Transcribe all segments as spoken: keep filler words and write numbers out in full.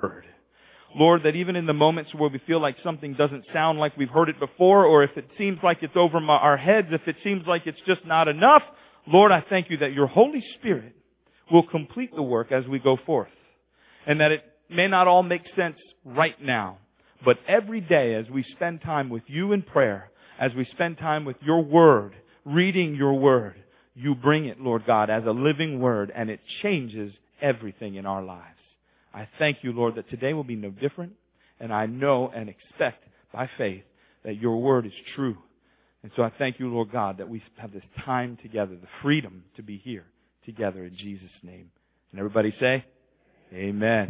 Word. Lord, that even in the moments where we feel like something doesn't sound like we've heard it before, or if it seems like it's over my, our heads, if it seems like it's just not enough, Lord, I thank you that your Holy Spirit will complete the work as we go forth. And that it may not all make sense right now, but every day as we spend time with you in prayer, as we spend time with your Word, reading your Word, you bring it, Lord God, as a living Word, and it changes everything in our lives. I thank you, Lord, that today will be no different, and I know and expect by faith that your Word is true. And so I thank you, Lord God, that we have this time together, the freedom to be here together in Jesus' name. And everybody say, amen.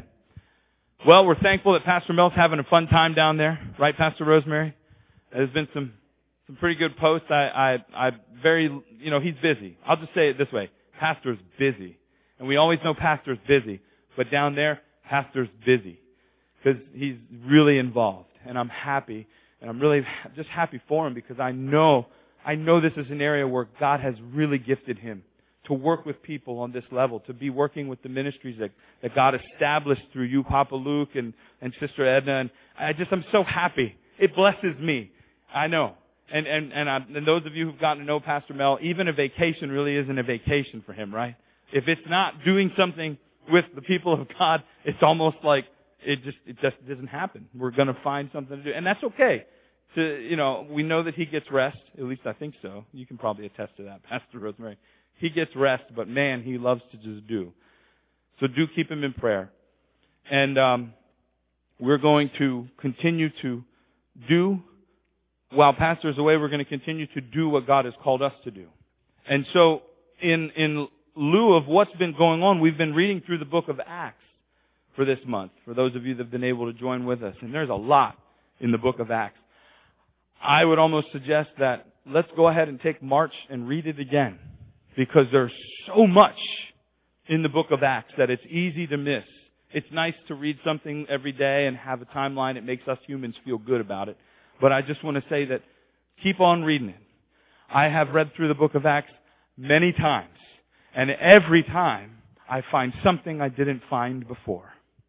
Well, we're thankful that Pastor Mel's having a fun time down there. Right, Pastor Rosemary? There's been some, some pretty good posts. I, I, I very, you know, he's busy. I'll just say it this way. Pastor's busy. And we always know Pastor's busy. But down there, Pastor's busy. Because he's really involved. And I'm happy. And I'm really just happy for him because I know, I know this is an area where God has really gifted him to work with people on this level, to be working with the ministries that, that God established through you, Papa Luke and, and Sister Edna. And I just, I'm so happy. It blesses me. I know. And, and, and, I, and those of you who've gotten to know Pastor Mel, even a vacation really isn't a vacation for him, right? If it's not doing something with the people of God, it's almost like it just, it just doesn't happen. We're going to find something to do. And that's okay. To, you know, we know that he gets rest. At least I think so. You can probably attest to that, Pastor Rosemary. He gets rest, but man, he loves to just do. So do keep him in prayer. And um, we're going to continue to do, while Pastor is away, we're going to continue to do what God has called us to do. And so in, in lieu of what's been going on, we've been reading through the book of Acts for this month, for those of you that have been able to join with us. And there's a lot in the book of Acts. I would almost suggest that let's go ahead and take March and read it again. Because there's so much in the book of Acts that it's easy to miss. It's nice to read something every day and have a timeline. It makes us humans feel good about it. But I just want to say that keep on reading it. I have read through the book of Acts many times. And every time I find something I didn't find before.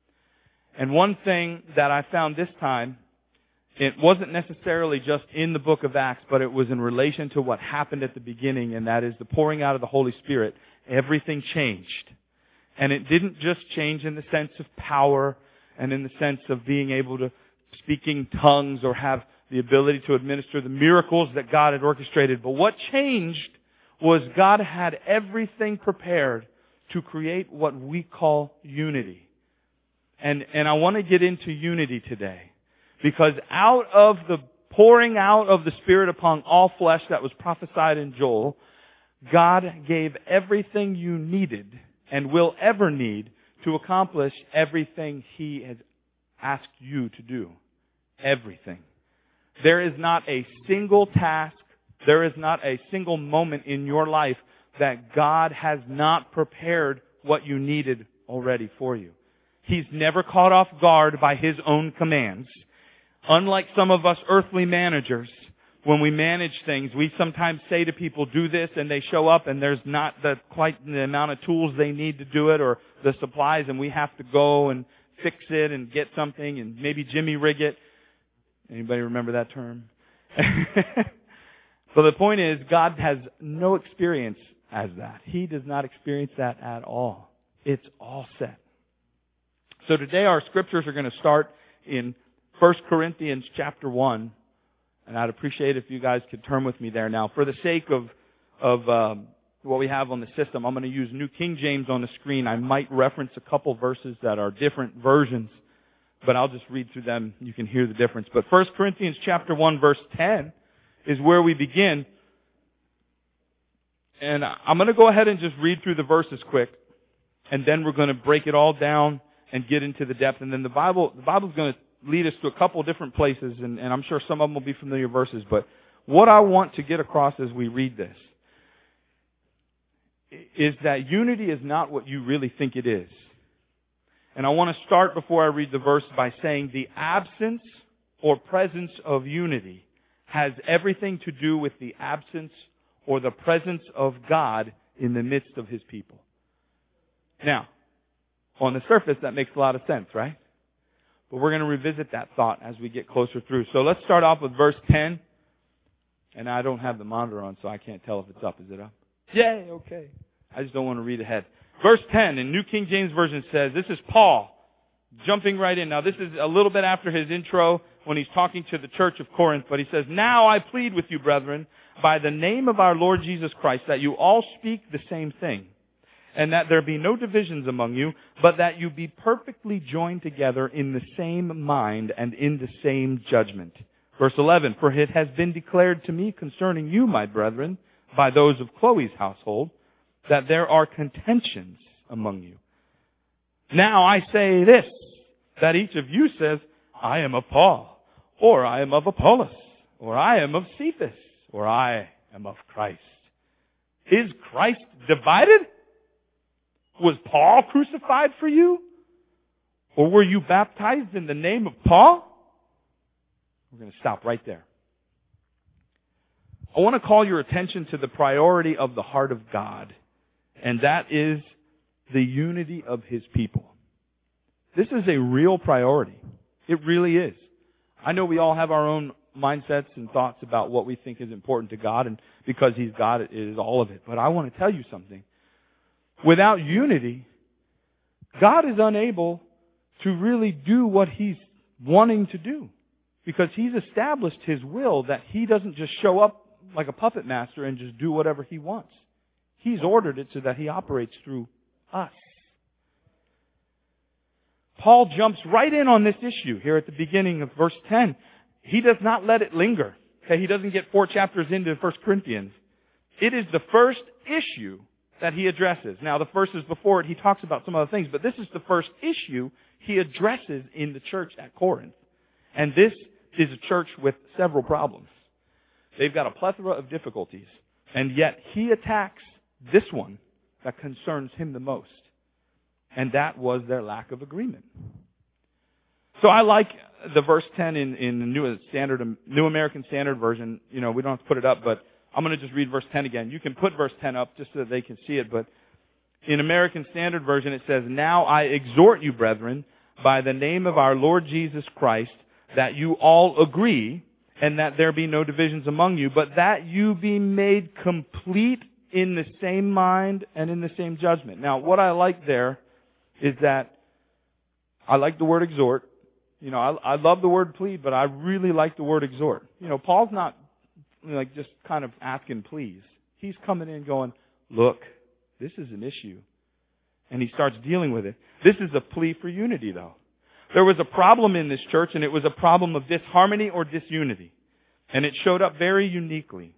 And one thing that I found this time, it wasn't necessarily just in the book of Acts, but it was in relation to what happened at the beginning, and that is the pouring out of the Holy Spirit. Everything changed. And it didn't just change in the sense of power and in the sense of being able to speak in tongues or have the ability to administer the miracles that God had orchestrated. But what changed was God had everything prepared to create what we call unity. And, and I want to get into unity today. Because out of the pouring out of the Spirit upon all flesh that was prophesied in Joel, God gave everything you needed and will ever need to accomplish everything He has asked you to do. Everything. There is not a single task, there is not a single moment in your life that God has not prepared what you needed already for you. He's never caught off guard by His own commands. Unlike some of us earthly managers, when we manage things, we sometimes say to people, do this, and they show up and there's not the, quite the amount of tools they need to do it or the supplies, and we have to go and fix it and get something and maybe Jimmy rig it. Anybody remember that term? But the point is, God has no experience as that. He does not experience that at all. It's all set. So today our scriptures are going to start in First Corinthians chapter one, and I'd appreciate if you guys could turn with me there now. For the sake of of um, what we have on the system, I'm going to use New King James on the screen. I might reference a couple verses that are different versions, but I'll just read through them. You can hear the difference. But First Corinthians chapter one, verse ten is where we begin. And I'm going to go ahead and just read through the verses quick, and then we're going to break it all down and get into the depth. And then the Bible, the Bible's going to lead us to a couple of different places, and, and I'm sure some of them will be familiar verses. But what I want to get across as we read this is that unity is not what you really think it is. And I want to start before I read the verse by saying the absence or presence of unity has everything to do with the absence or the presence of God in the midst of His people. Now, on the surface, that makes a lot of sense, right? But we're going to revisit that thought as we get closer through. So let's start off with verse ten. And I don't have the monitor on, so I can't tell if it's up. Is it up? Yay, okay. I just don't want to read ahead. Verse ten in New King James Version says, this is Paul jumping right in. Now this is a little bit after his intro when he's talking to the church of Corinth. But he says, now I plead with you, brethren, by the name of our Lord Jesus Christ, that you all speak the same thing, and that there be no divisions among you, but that you be perfectly joined together in the same mind and in the same judgment. Verse eleven, for it has been declared to me concerning you, my brethren, by those of Chloe's household, that there are contentions among you. Now I say this, that each of you says, I am of Paul, or I am of Apollos, or I am of Cephas, or I am of Christ. Is Christ divided? Was Paul crucified for you? Or were you baptized in the name of Paul? We're going to stop right there. I want to call your attention to the priority of the heart of God, and that is the unity of His people. This is a real priority. It really is. I know we all have our own mindsets and thoughts about what we think is important to God, and because He's God, it is all of it. But I want to tell you something. Without unity, God is unable to really do what He's wanting to do. Because He's established His will that He doesn't just show up like a puppet master and just do whatever He wants. He's ordered it so that He operates through us. Paul jumps right in on this issue here at the beginning of verse ten. He does not let it linger. Okay, he doesn't get four chapters into First Corinthians. It is the first issue that he addresses. Now, the verses before it, he talks about some other things, but this is the first issue he addresses in the church at Corinth. And this is a church with several problems. They've got a plethora of difficulties. And yet he attacks this one that concerns him the most. And that was their lack of agreement. So I like the verse ten in, in the New Standard, New American Standard Version. You know, we don't have to put it up, but I'm going to just read verse ten again. You can put verse ten up just so that they can see it. But in American Standard Version it says, now I exhort you, brethren, by the name of our Lord Jesus Christ, that you all agree, and that there be no divisions among you, but that you be made complete in the same mind and in the same judgment. Now, what I like there is that I like the word exhort. You know, I, I love the word plead, but I really like the word exhort. You know, Paul's not like just kind of asking please. He's coming in going, look, this is an issue. And he starts dealing with it. This is a plea for unity, though. There was a problem in this church, and it was a problem of disharmony or disunity. And it showed up very uniquely.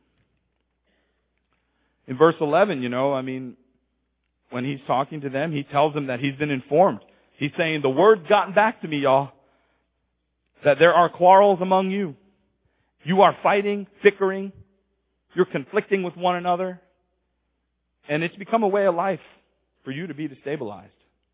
In verse eleven, you know, I mean, when he's talking to them, he tells them that he's been informed. He's saying, the word's gotten back to me, y'all, that there are quarrels among you. You are fighting, bickering. You're conflicting with one another. And it's become a way of life for you to be destabilized.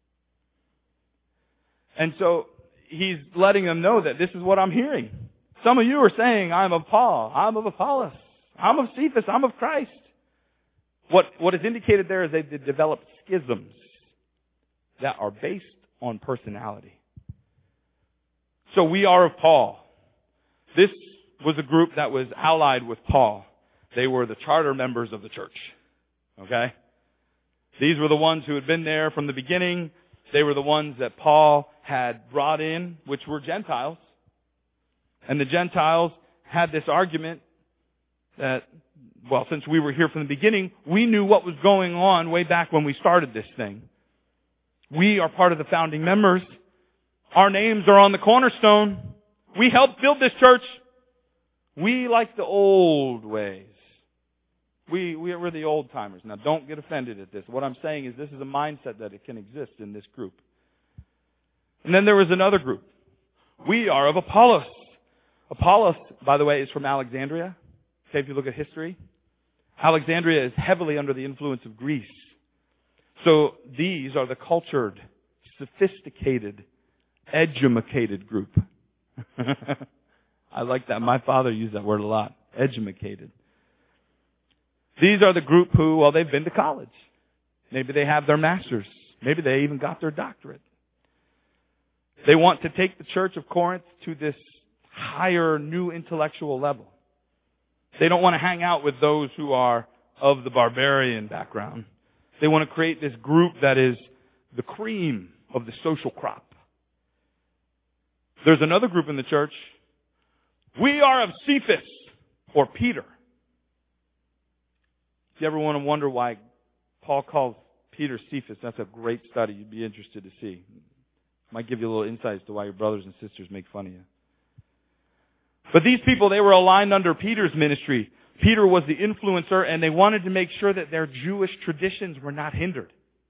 And so he's letting them know that this is what I'm hearing. Some of you are saying, I'm of Paul, I'm of Apollos, I'm of Cephas, I'm of Christ. What, what is indicated there is they've developed schisms that are based on personality. So we are of Paul. This was a group that was allied with Paul. They were the charter members of the church. Okay? These were the ones who had been there from the beginning. They were the ones that Paul had brought in, which were Gentiles. And the Gentiles had this argument that, well, since we were here from the beginning, we knew what was going on way back when we started this thing. We are part of the founding members. Our names are on the cornerstone. We helped build this church. We like the old ways. We, we we're the old timers. Now, don't get offended at this. What I'm saying is this is a mindset that it can exist in this group. And then there was another group. We are of Apollos. Apollos, by the way, is from Alexandria. Okay, if you look at history. Alexandria is heavily under the influence of Greece. So these are the cultured, sophisticated, edumacated group. I like that. My father used that word a lot. Edumacated. These are the group who, well, they've been to college. Maybe they have their master's. Maybe they even got their doctorate. They want to take the church of Corinth to this higher, new intellectual level. They don't want to hang out with those who are of the barbarian background. They want to create this group that is the cream of the social crop. There's another group in the church. We are of Cephas, or Peter. If you ever want to wonder why Paul calls Peter Cephas, that's a great study you'd be interested to see. Might give you a little insight as to why your brothers and sisters make fun of you. But these people, they were aligned under Peter's ministry. Peter was the influencer, and they wanted to make sure that their Jewish traditions were not hindered.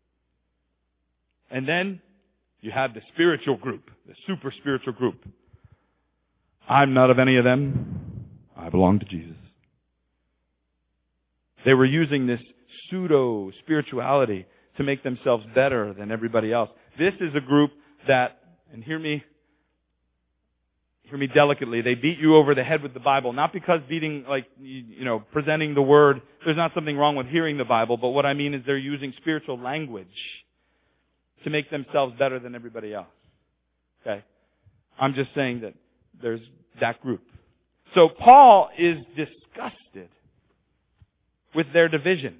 And then you have the spiritual group, the super spiritual group. I'm not of any of them. I belong to Jesus. They were using this pseudo-spirituality to make themselves better than everybody else. This is a group that, and hear me, hear me delicately, they beat you over the head with the Bible. Not because beating, like, you know, presenting the Word, there's not something wrong with hearing the Bible, but what I mean is they're using spiritual language to make themselves better than everybody else. Okay? I'm just saying that there's that group. So Paul is disgusted with their division.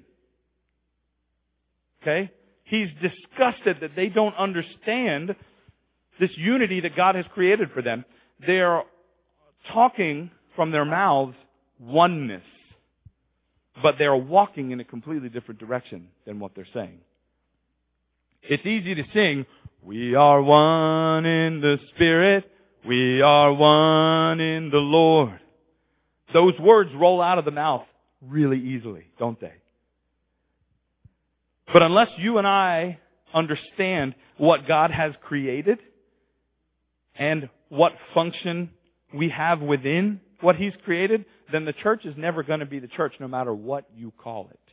Okay? He's disgusted that they don't understand this unity that God has created for them. They're talking from their mouths oneness, but they're walking in a completely different direction than what they're saying. It's easy to sing, we are one in the Spirit, we are one in the Lord. Those words roll out of the mouth really easily, don't they? But unless you and I understand what God has created and what function we have within what He's created, then the church is never going to be the church no matter what you call it.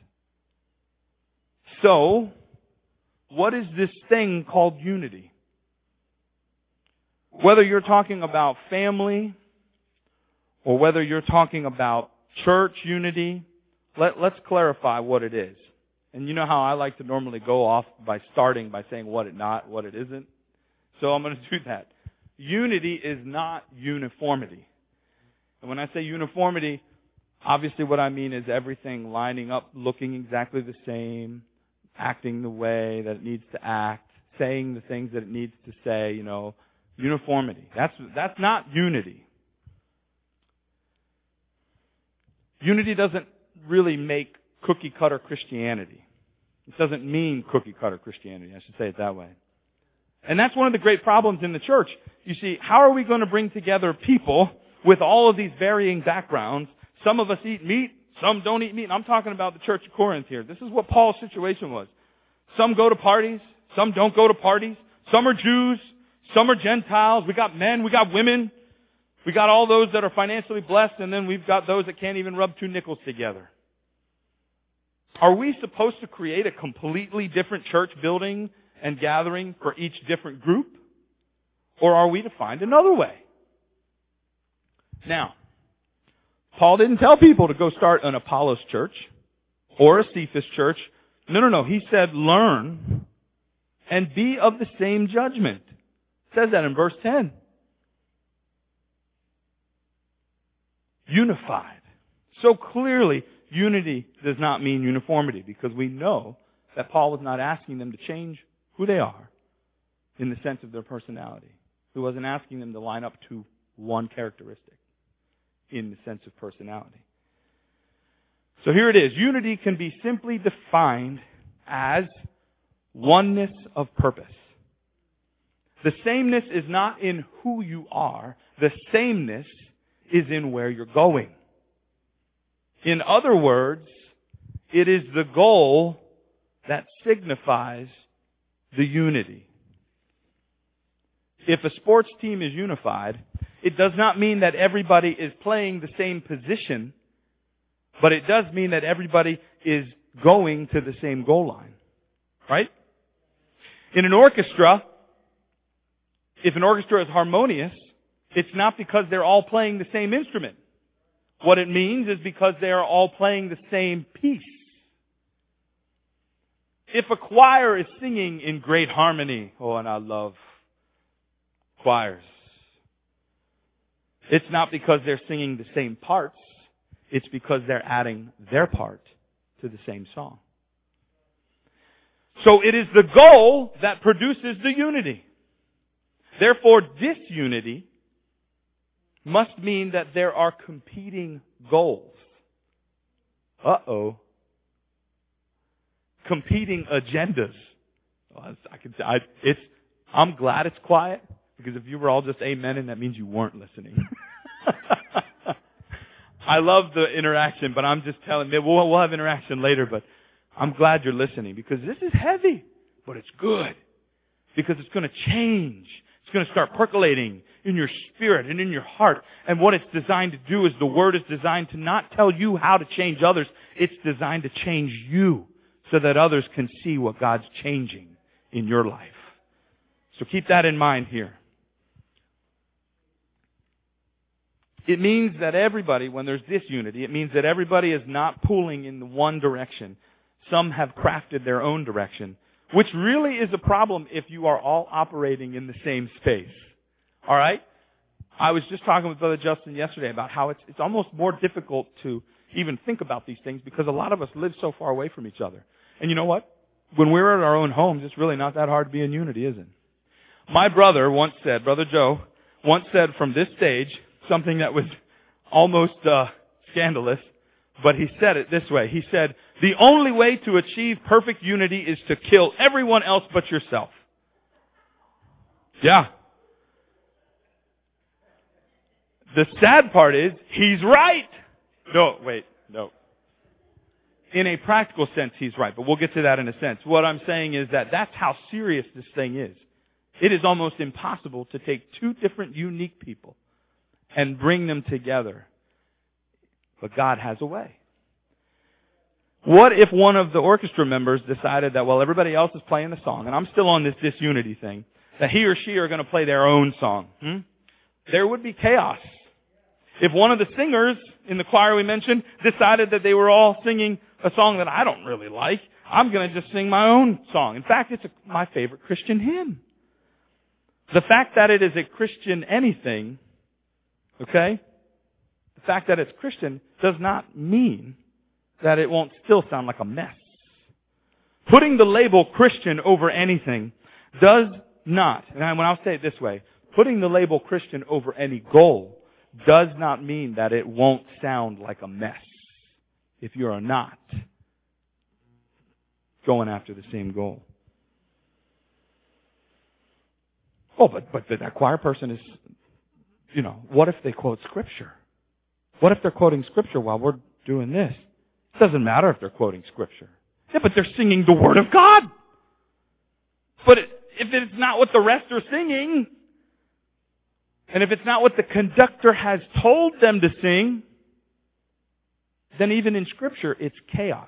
So, what is this thing called unity? Whether you're talking about family or whether you're talking about church unity, let, let's clarify what it is. And you know how I like to normally go off by starting by saying what it not, what it isn't. So I'm going to do that. Unity is not uniformity. And when I say uniformity, obviously what I mean is everything lining up, looking exactly the same, acting the way that it needs to act, saying the things that it needs to say, you know, uniformity. That's, that's not unity. Unity doesn't really make cookie-cutter Christianity. It doesn't mean cookie-cutter Christianity. I should say it that way. And that's one of the great problems in the church. You see, how are we going to bring together people with all of these varying backgrounds? Some of us eat meat, some don't eat meat. And I'm talking about the church of Corinth here. This is what Paul's situation was. Some go to parties, some don't go to parties. Some are Jews, some are Gentiles. We got men, we got women. We got all those that are financially blessed, and then we've got those that can't even rub two nickels together. Are we supposed to create a completely different church building and gathering for each different group? Or are we to find another way? Now, Paul didn't tell people to go start an Apollos church or a Cephas church. No, no, no. He said, learn and be of the same judgment. It says that in verse ten. Unified. So clearly, unity does not mean uniformity, because we know that Paul was not asking them to change who they are in the sense of their personality. He wasn't asking them to line up to one characteristic in the sense of personality. So here it is. Unity can be simply defined as oneness of purpose. The sameness is not in who you are. The sameness is in where you're going. In other words, it is the goal that signifies the unity. If a sports team is unified, it does not mean that everybody is playing the same position, but it does mean that everybody is going to the same goal line. Right? In an orchestra, if an orchestra is harmonious, it's not because they're all playing the same instrument. What it means is because they are all playing the same piece. If a choir is singing in great harmony, oh, and I love choirs. It's not because they're singing the same parts. It's because they're adding their part to the same song. So it is the goal that produces the unity. Therefore, disunity must mean that there are competing goals. Uh-oh. Competing agendas. Well, I can. I, it's. I'm glad it's quiet, because if you were all just amening, that means you weren't listening. I love the interaction, but I'm just telling you, we'll, we'll have interaction later, but I'm glad you're listening, because this is heavy, but it's good. Because it's going to change. It's going to start percolating in your spirit and in your heart. And what it's designed to do is the Word is designed to not tell you how to change others. It's designed to change you so that others can see what God's changing in your life. So keep that in mind here. It means that everybody, when there's disunity, it means that everybody is not pulling in the one direction. Some have crafted their own direction, which really is a problem if you are all operating in the same space. All right? I was just talking with Brother Justin yesterday about how it's, it's almost more difficult to even think about these things because a lot of us live so far away from each other. And you know what? When we're at our own homes, it's really not that hard to be in unity, is it? My brother once said, Brother Joe, once said from this stage, something that was almost uh, scandalous, but he said it this way. He said, the only way to achieve perfect unity is to kill everyone else but yourself. Yeah. The sad part is, he's right. No, wait, no. In a practical sense, he's right, but we'll get to that in a sense. What I'm saying is that that's how serious this thing is. It is almost impossible to take two different unique people and bring them together. But God has a way. What if one of the orchestra members decided that, well, everybody else is playing the song, and I'm still on this disunity thing, that he or she are going to play their own song? Hmm? There would be chaos. If one of the singers in the choir we mentioned decided that they were all singing a song that I don't really like, I'm going to just sing my own song. In fact, it's a, my favorite Christian hymn. The fact that it is a Christian anything, okay, the fact that it's Christian does not mean that it won't still sound like a mess. Putting the label Christian over anything does not, and when I'll say it this way, putting the label Christian over any goal does not mean that it won't sound like a mess if you are not going after the same goal. Oh, but, but that choir person is, you know, what if they quote Scripture? What if they're quoting Scripture while we're doing this? It doesn't matter if they're quoting Scripture. Yeah, but they're singing the Word of God. But it, if it's not what the rest are singing, and if it's not what the conductor has told them to sing, then even in Scripture, it's chaos.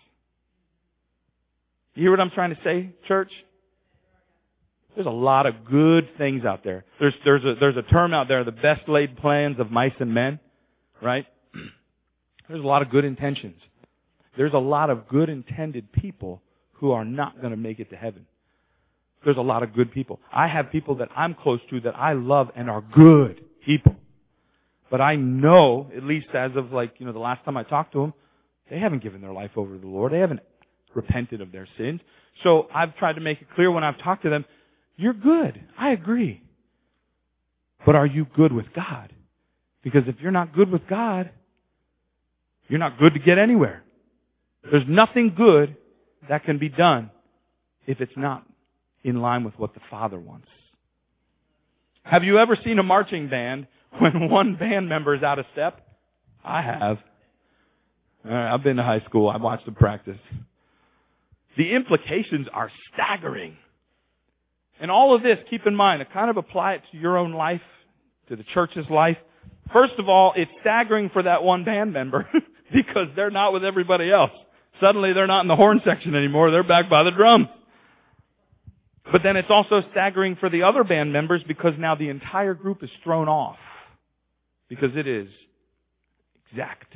You hear what I'm trying to say, church? There's a lot of good things out there. There's, there's a, there's a term out there, the best laid plans of mice and men, right? There's a lot of good intentions. There's a lot of good intended people who are not going to make it to heaven. There's a lot of good people. I have people that I'm close to that I love and are good people. But I know, at least as of like, you know, the last time I talked to them, they haven't given their life over to the Lord. They haven't repented of their sins. So I've tried to make it clear when I've talked to them, you're good. I agree. But are you good with God? Because if you're not good with God, you're not good to get anywhere. There's nothing good that can be done if it's not in line with what the Father wants. Have you ever seen a marching band when one band member is out of step? I have. All right, I've been to high school. I've watched them practice. The implications are staggering. And all of this, keep in mind, to kind of apply it to your own life, to the church's life. First of all, it's staggering for that one band member because they're not with everybody else. Suddenly they're not in the horn section anymore. They're back by the drums. But then it's also staggering for the other band members because now the entire group is thrown off. Because it is exact.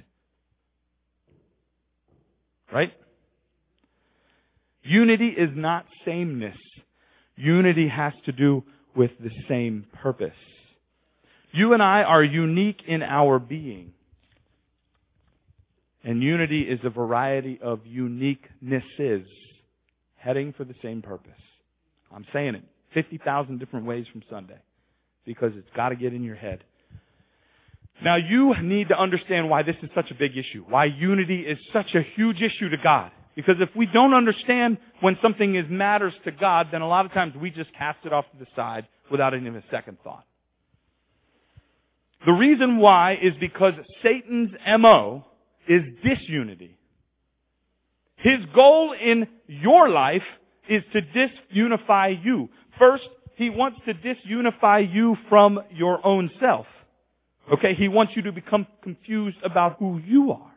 Right? Unity is not sameness. Unity has to do with the same purpose. You and I are unique in our being. And unity is a variety of uniquenesses heading for the same purpose. I'm saying it fifty thousand different ways from Sunday because it's got to get in your head. Now you need to understand why this is such a big issue, why unity is such a huge issue to God. Because if we don't understand when something is matters to God, then a lot of times we just cast it off to the side without even a second thought. The reason why is because Satan's M O is disunity. His goal in your life is to disunify you. First, he wants to disunify you from your own self. Okay, he wants you to become confused about who you are.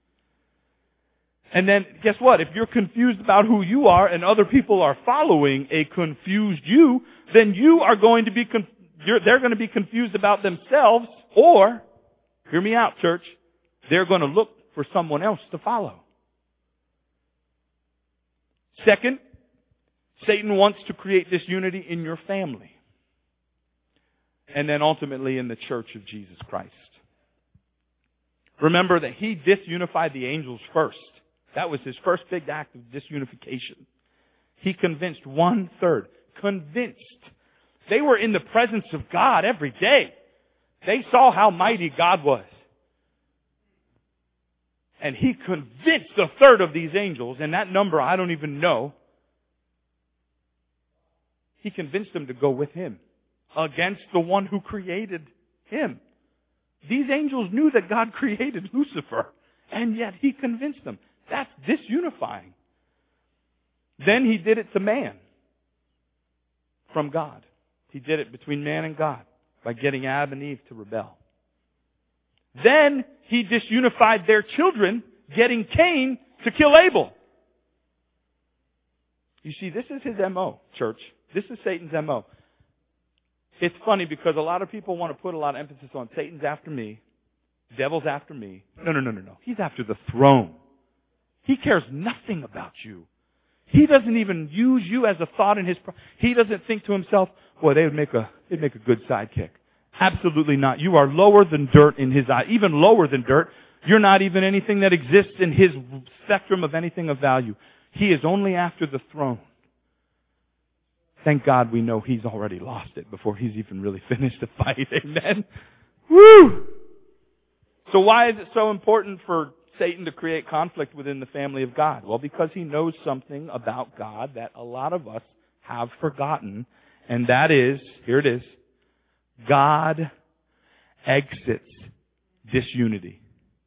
And then, guess what? If you're confused about who you are and other people are following a confused you, then you are going to be, conf- you're, they're going to be confused about themselves, or, hear me out, church, they're going to look for someone else to follow. Second, Satan wants to create disunity in your family. And then ultimately in the church of Jesus Christ. Remember that he disunified the angels first. That was his first big act of disunification. He convinced one third. Convinced. They were in the presence of God every day. They saw how mighty God was. And he convinced a third of these angels, and that number I don't even know. He convinced them to go with him against the one who created him. These angels knew that God created Lucifer, and yet he convinced them. That's disunifying. Then he did it to man from God. He did it between man and God by getting Adam and Eve to rebel. Then he disunified their children, getting Cain to kill Abel. You see, this is his M O, church. This is Satan's M O. It's funny because a lot of people want to put a lot of emphasis on Satan's after me, devil's after me. No, no, no, no, no. He's after the throne. He cares nothing about you. He doesn't even use you as a thought in his... Pro- he doesn't think to himself, boy, they would make a, they'd make a good sidekick. Absolutely not. You are lower than dirt in his eye. Even lower than dirt. You're not even anything that exists in his spectrum of anything of value. He is only after the throne. Thank God we know he's already lost it before he's even really finished the fight. Amen? Woo! So why is it so important for Satan to create conflict within the family of God? Well, because he knows something about God that a lot of us have forgotten. And that is, here it is, God exits disunity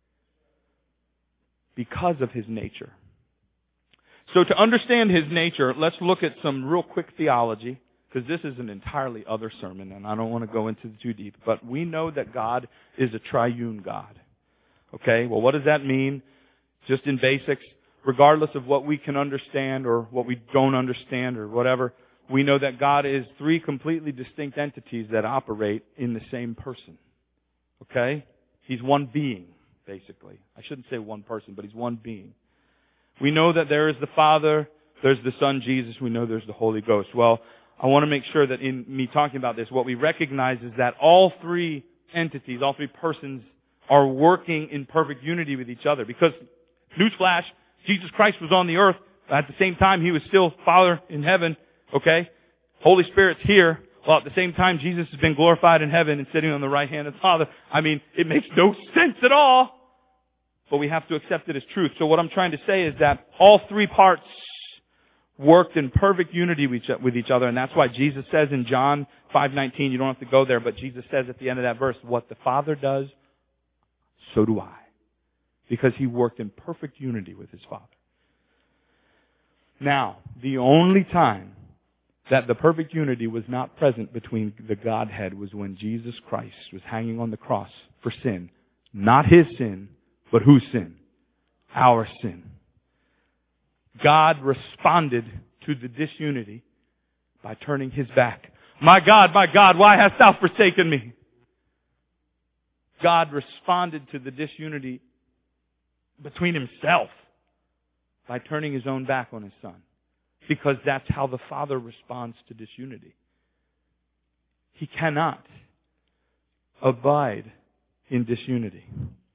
because of his nature. So to understand his nature, let's look at some real quick theology, because this is an entirely other sermon, and I don't want to go into it too deep. But we know that God is a triune God. Okay, well, what does that mean? Just in basics, regardless of what we can understand or what we don't understand or whatever, we know that God is three completely distinct entities that operate in the same person. Okay? He's one being, basically. I shouldn't say one person, but he's one being. We know that there is the Father, there's the Son, Jesus, we know there's the Holy Ghost. Well, I want to make sure that in me talking about this, what we recognize is that all three entities, all three persons are working in perfect unity with each other. Because, newsflash, Jesus Christ was on the earth. At the same time, he was still Father in heaven. Okay? Holy Spirit's here. Well, at the same time, Jesus has been glorified in heaven and sitting on the right hand of the Father. I mean, it makes no sense at all. But we have to accept it as truth. So what I'm trying to say is that all three parts worked in perfect unity with each other. And that's why Jesus says in John five nineteen, you don't have to go there, but Jesus says at the end of that verse, what the Father does, so do I. Because he worked in perfect unity with his Father. Now, the only time that the perfect unity was not present between the Godhead was when Jesus Christ was hanging on the cross for sin. Not his sin, but whose sin? Our sin. God responded to the disunity by turning his back. My God, my God, why hast thou forsaken me? God responded to the disunity between himself by turning his own back on his Son. Because that's how the Father responds to disunity. He cannot abide in disunity.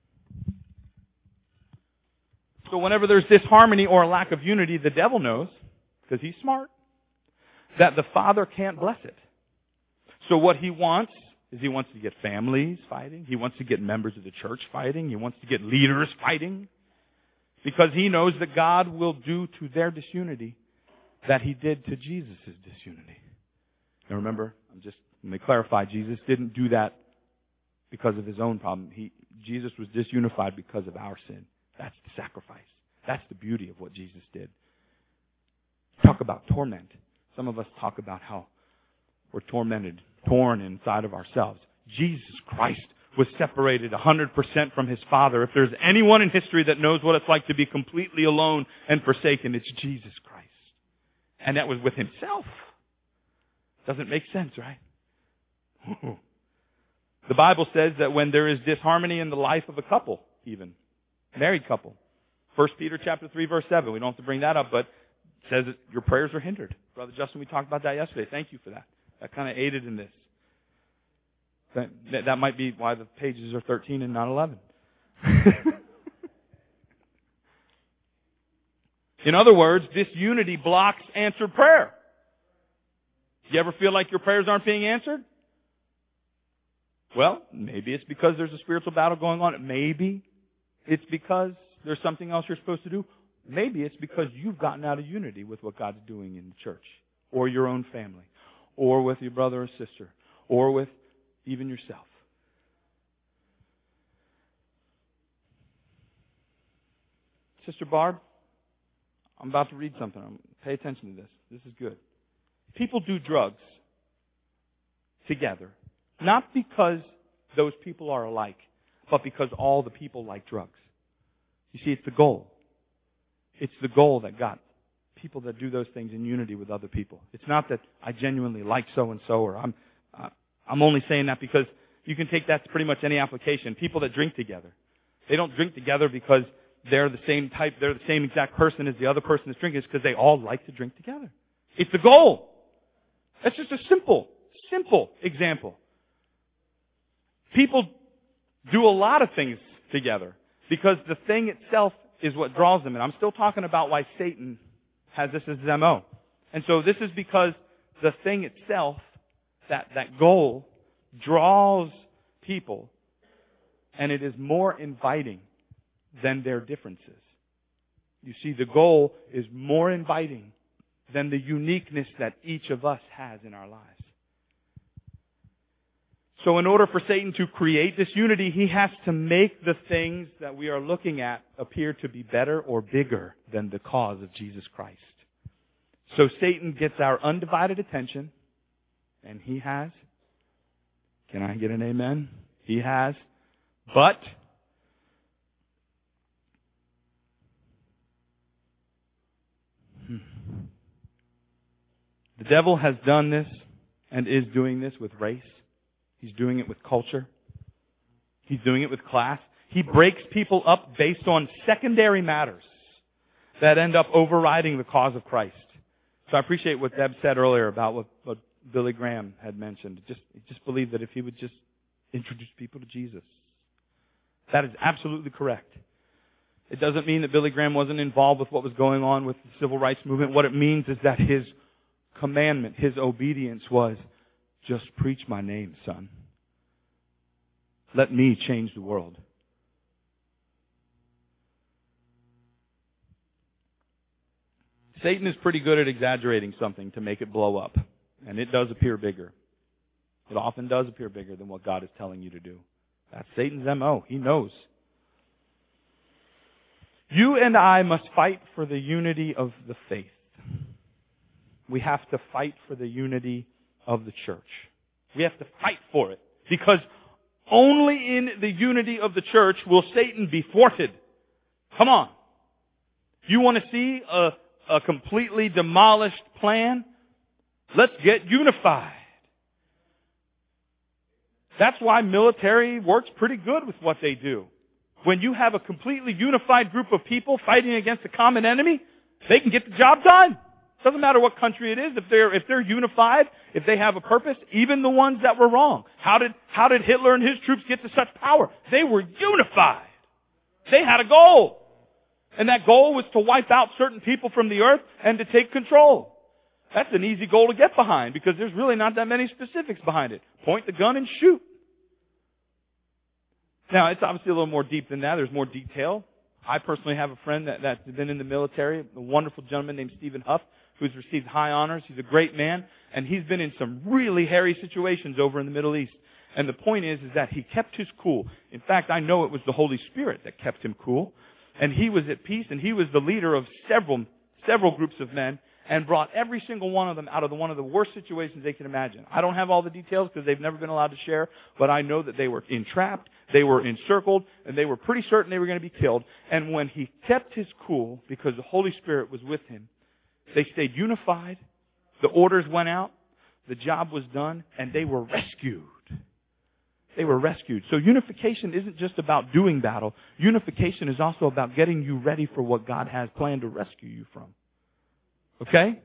So whenever there's disharmony or a lack of unity, the devil knows, because he's smart, that the Father can't bless it. So what he wants is he wants to get families fighting. He wants to get members of the church fighting. He wants to get leaders fighting. Because he knows that God will do to their disunity that he did to Jesus' disunity. Now remember, I'm just, let me clarify, Jesus didn't do that because of his own problem. He, Jesus was disunified because of our sin. That's the sacrifice. That's the beauty of what Jesus did. Talk about torment. Some of us talk about how we're tormented, torn inside of ourselves. Jesus Christ was separated one hundred percent from his Father. If there's anyone in history that knows what it's like to be completely alone and forsaken, it's Jesus Christ. And that was with himself. Doesn't make sense, right? The Bible says that when there is disharmony in the life of a couple, even, married couple, First Peter chapter three, verse seven, we don't have to bring that up, but it says that your prayers are hindered. Brother Justin, we talked about that yesterday. Thank you for that. That kind of aided in this. That, that, that might be why the pages are thirteen and not eleven. In other words, disunity blocks answered prayer. You ever feel like your prayers aren't being answered? Well, maybe it's because there's a spiritual battle going on. Maybe it's because there's something else you're supposed to do. Maybe it's because you've gotten out of unity with what God's doing in the church, or your own family, or with your brother or sister, or with even yourself. Sister Barb, I'm about to read something. Pay attention to this. This is good. People do drugs together, not because those people are alike, but because all the people like drugs. You see, it's the goal. It's the goal that got people that do those things in unity with other people. It's not that I genuinely like so-and-so, or I'm, uh, I'm only saying that because you can take that to pretty much any application. People that drink together, they don't drink together because they're the same type, they're the same exact person as the other person that's drinking. It's because they all like to drink together. It's the goal. That's just a simple, simple example. People do a lot of things together because the thing itself is what draws them. And I'm still talking about why Satan has this as his M O. And so this is because the thing itself, that, that goal, draws people, and it is more inviting than their differences. You see, the goal is more inviting than the uniqueness that each of us has in our lives. So in order for Satan to create disunity, he has to make the things that we are looking at appear to be better or bigger than the cause of Jesus Christ. So Satan gets our undivided attention, and he has. Can I get an amen? He has. But the devil has done this and is doing this with race. He's doing it with culture. He's doing it with class. He breaks people up based on secondary matters that end up overriding the cause of Christ. So I appreciate what Deb said earlier about what, what Billy Graham had mentioned. Just, just believe that if he would just introduce people to Jesus. That is absolutely correct. It doesn't mean that Billy Graham wasn't involved with what was going on with the civil rights movement. What it means is that his commandment, his obedience was, just preach my name, son. Let me change the world. Satan is pretty good at exaggerating something to make it blow up. And it does appear bigger. It often does appear bigger than what God is telling you to do. That's Satan's M O. He knows. You and I must fight for the unity of the faith. We have to fight for the unity of the church. We have to fight for it. Because only in the unity of the church will Satan be thwarted. Come on. You want to see a, a completely demolished plan? Let's get unified. That's why military works pretty good with what they do. When you have a completely unified group of people fighting against a common enemy, they can get the job done. Doesn't matter what country it is. If they're, if they're unified, if they have a purpose, even the ones that were wrong. How did, how did Hitler and his troops get to such power? They were unified. They had a goal. And that goal was to wipe out certain people from the earth and to take control. That's an easy goal to get behind because there's really not that many specifics behind it. Point the gun and shoot. Now, it's obviously a little more deep than that. There's more detail. I personally have a friend that, that's been in the military, a wonderful gentleman named Stephen Huff, who's received high honors. He's a great man, and he's been in some really hairy situations over in the Middle East. And the point is, is that he kept his cool. In fact, I know it was the Holy Spirit that kept him cool. And he was at peace, and he was the leader of several, several groups of men, and brought every single one of them out of the, one of the worst situations they can imagine. I don't have all the details because they've never been allowed to share, but I know that they were entrapped, they were encircled, and they were pretty certain they were going to be killed. And when he kept his cool, because the Holy Spirit was with him, they stayed unified, the orders went out, the job was done, and they were rescued. They were rescued. So unification isn't just about doing battle. Unification is also about getting you ready for what God has planned to rescue you from. Okay?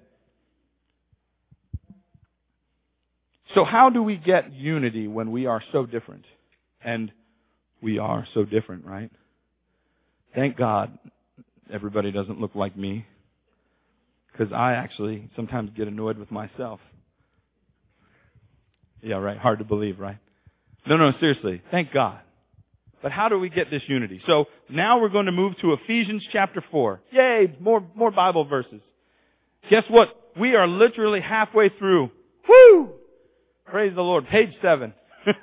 So how do we get unity when we are so different? And we are so different, right? Thank God everybody doesn't look like me. Because I actually sometimes get annoyed with myself. Yeah, right. Hard to believe, right? No, no, seriously. Thank God. But how do we get this unity? So now we're going to move to Ephesians chapter four. Yay, more, more Bible verses. Guess what? We are literally halfway through. Woo! Praise the Lord. Page seven.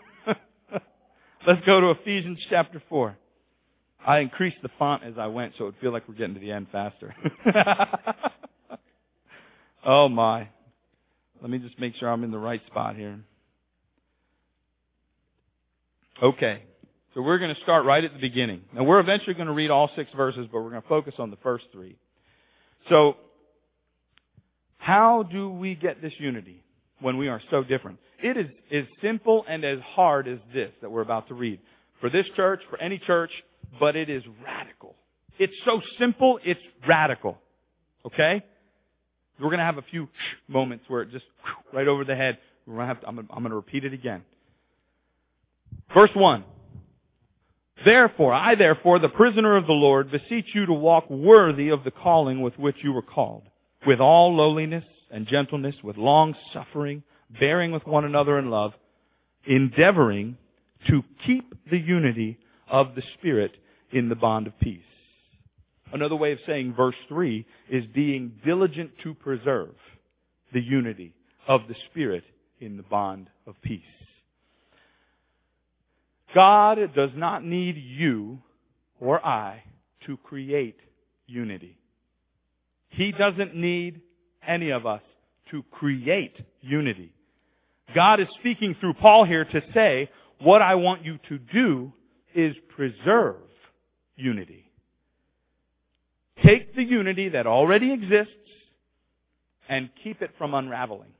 Let's go to Ephesians chapter four. I increased the font as I went so it would feel like we're getting to the end faster. Oh my. Let me just make sure I'm in the right spot here. Okay. So we're going to start right at the beginning. Now we're eventually going to read all six verses, but we're going to focus on the first three. So, how do we get this unity when we are so different? It is as simple and as hard as this that we're about to read. For this church, for any church, but it is radical. It's so simple, it's radical. Okay? We're going to have a few moments where it just right over the head. We're going to have to, I'm going to, I'm going to repeat it again. Verse one. Therefore, I therefore, the prisoner of the Lord, beseech you to walk worthy of the calling with which you were called, with all lowliness and gentleness, with long suffering, bearing with one another in love, endeavoring to keep the unity of the Spirit in the bond of peace. Another way of saying verse three is being diligent to preserve the unity of the Spirit in the bond of peace. God does not need you or I to create unity. He doesn't need any of us to create unity. God is speaking through Paul here to say, what I want you to do is preserve unity. Take the unity that already exists and keep it from unraveling.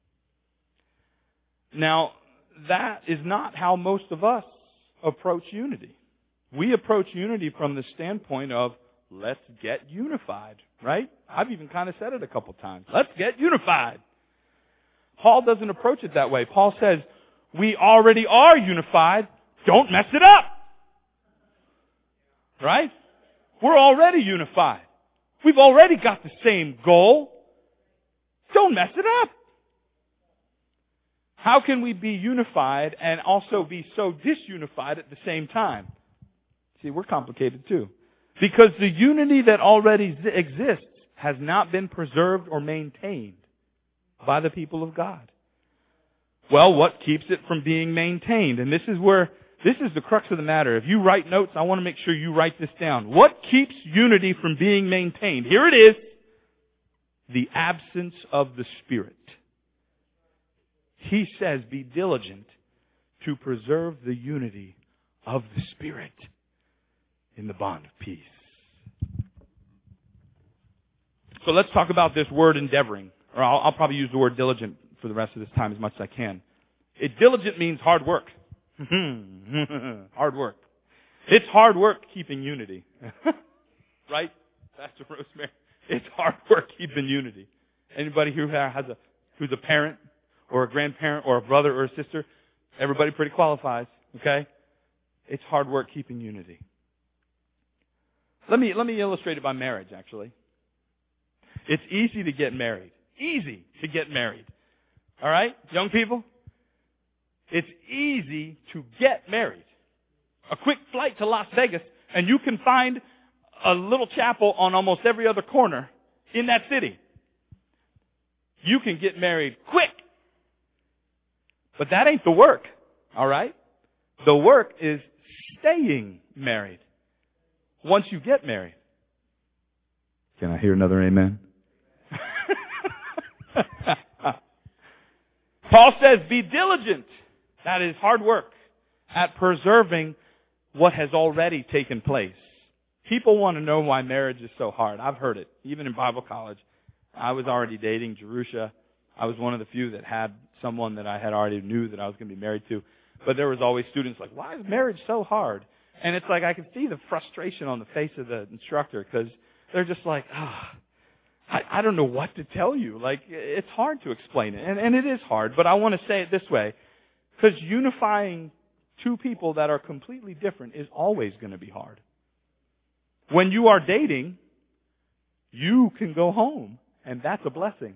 Now, that is not how most of us approach unity. We approach unity from the standpoint of, let's get unified, right? I've even kind of said it a couple times. Let's get unified. Paul doesn't approach it that way. Paul says, we already are unified. Don't mess it up. Right? We're already unified. We've already got the same goal. Don't mess it up. How can we be unified and also be so disunified at the same time? See, we're complicated too. Because the unity that already exists has not been preserved or maintained by the people of God. Well, what keeps it from being maintained? And this is where, this is the crux of the matter. If you write notes, I want to make sure you write this down. What keeps unity from being maintained? Here it is. The absence of the Spirit. He says, be diligent to preserve the unity of the Spirit in the bond of peace. So let's talk about this word endeavoring. Or I'll, I'll probably use the word diligent for the rest of this time as much as I can. It, diligent means hard work. Hard work. It's hard work keeping unity. Right? Pastor Rosemary? It's hard work keeping unity. Anybody who has a, who's a parent or a grandparent or a brother or a sister, everybody pretty qualifies, okay? It's hard work keeping unity. Let me, let me illustrate it by marriage, actually. It's easy to get married. Easy to get married. All right? Young people? It's easy to get married. A quick flight to Las Vegas, and you can find a little chapel on almost every other corner in that city. You can get married quick. But that ain't the work. All right? The work is staying married once you get married. Can I hear another amen? Paul says, be diligent. That is hard work at preserving what has already taken place. People want to know why marriage is so hard. I've heard it, even in Bible college. I was already dating Jerusha. I was one of the few that had someone that I had already knew that I was going to be married to. But there was always students like, why is marriage so hard? And it's like I could see the frustration on the face of the instructor because they're just like, ah, oh, I, I don't know what to tell you. Like, it's hard to explain it. And, and it is hard, but I want to say it this way. Because unifying two people that are completely different is always going to be hard. When you are dating, you can go home, and that's a blessing.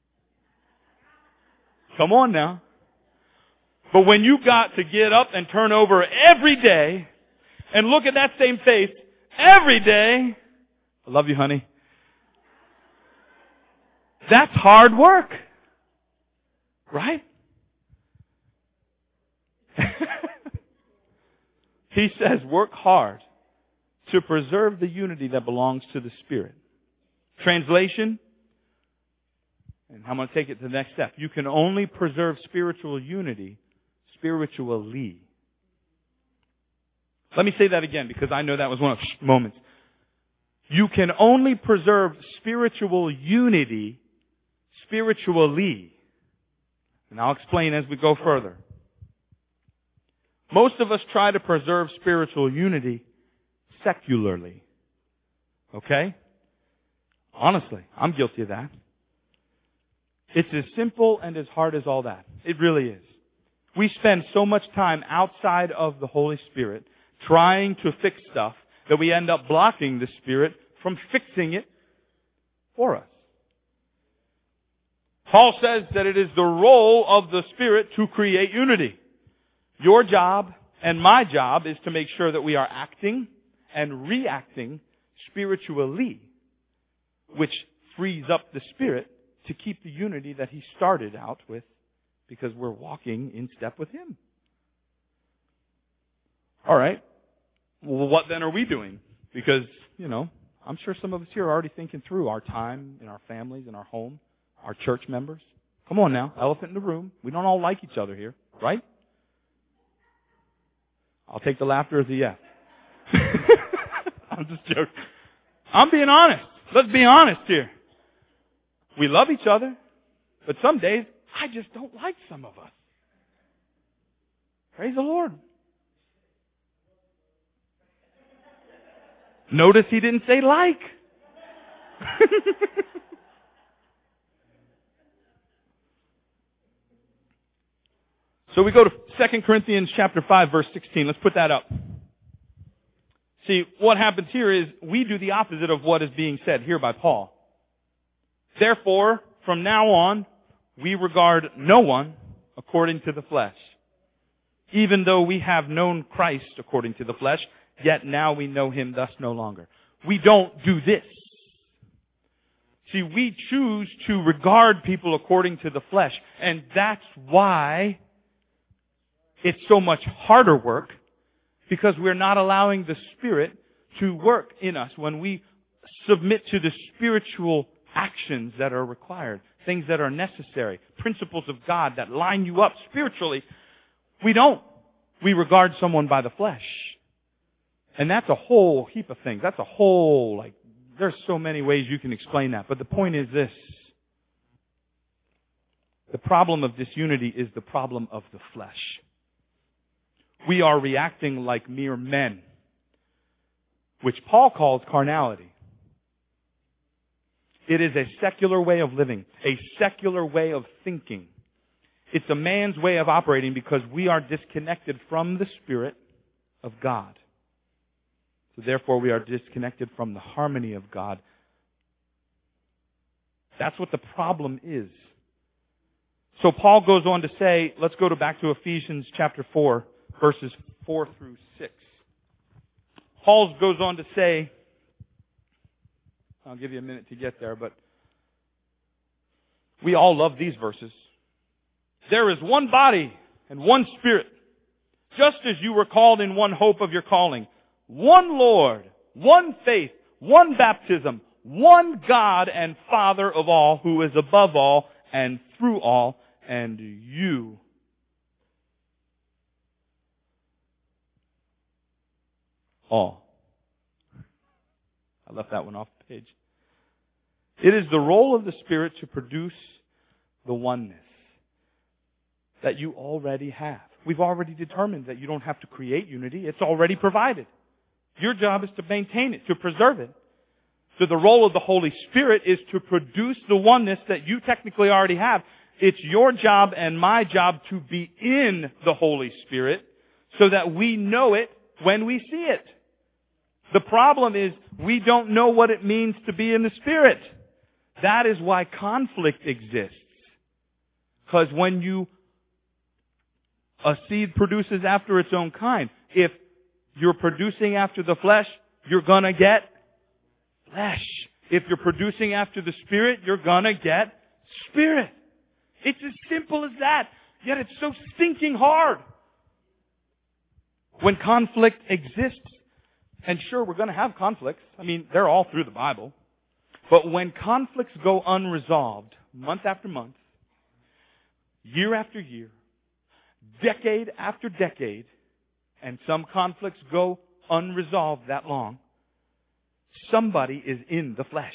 Come on now. But when you got to get up and turn over every day and look at that same face every day, I love you, honey. That's hard work. Right? He says, work hard to preserve the unity that belongs to the Spirit. Translation, and I'm going to take it to the next step. You can only preserve spiritual unity spiritually. Let me say that again because I know that was one of the moments. You can only preserve spiritual unity spiritually. And I'll explain as we go further. Most of us try to preserve spiritual unity secularly. Okay? Honestly, I'm guilty of that. It's as simple and as hard as all that. It really is. We spend so much time outside of the Holy Spirit trying to fix stuff that we end up blocking the Spirit from fixing it for us. Paul says that it is the role of the Spirit to create unity. Your job and my job is to make sure that we are acting and reacting spiritually, which frees up the Spirit to keep the unity that He started out with because we're walking in step with Him. All right. Well, what then are we doing? Because, you know, I'm sure some of us here are already thinking through our time in our families, in our home, our church members. Come on now, elephant in the room. We don't all like each other here, right? I'll take the laughter as a yes. I'm just joking. I'm being honest. Let's be honest here. We love each other, but some days I just don't like some of us. Praise the Lord. Notice he didn't say like. So we go to Second Corinthians chapter five, verse sixteen. Let's put that up. See, what happens here is we do the opposite of what is being said here by Paul. Therefore, from now on, we regard no one according to the flesh. Even though we have known Christ according to the flesh, yet now we know Him thus no longer. We don't do this. See, we choose to regard people according to the flesh, and that's why it's so much harder work, because we're not allowing the Spirit to work in us when we submit to the spiritual actions that are required, things that are necessary, principles of God that line you up spiritually. We don't. We regard someone by the flesh. And that's a whole heap of things. That's a whole, like, there's so many ways you can explain that. But the point is this. The problem of disunity is the problem of the flesh. We are reacting like mere men, which Paul calls carnality. It is a secular way of living, a secular way of thinking. It's a man's way of operating because we are disconnected from the Spirit of God. So therefore we are disconnected from the harmony of God. That's what the problem is. So Paul goes on to say, let's go to back to Ephesians chapter four, verses four through six. Paul goes on to say, I'll give you a minute to get there, but we all love these verses. There is one body and one Spirit, just as you were called in one hope of your calling. One Lord, one faith, one baptism, one God and Father of all, who is above all and through all, and you. All. I left that one off the page. It is the role of the Spirit to produce the oneness that you already have. We've already determined that you don't have to create unity. It's already provided. Your job is to maintain it, to preserve it. So the role of the Holy Spirit is to produce the oneness that you technically already have. It's your job and my job to be in the Holy Spirit so that we know it when we see it. The problem is we don't know what it means to be in the Spirit. That is why conflict exists. Because when you, a seed produces after its own kind. If you're producing after the flesh, you're gonna get flesh. If you're producing after the Spirit, you're gonna get Spirit. It's as simple as that. Yet it's so stinking hard. When conflict exists, and sure, we're going to have conflicts. I mean, they're all through the Bible. But when conflicts go unresolved, month after month, year after year, decade after decade, and some conflicts go unresolved that long, somebody is in the flesh.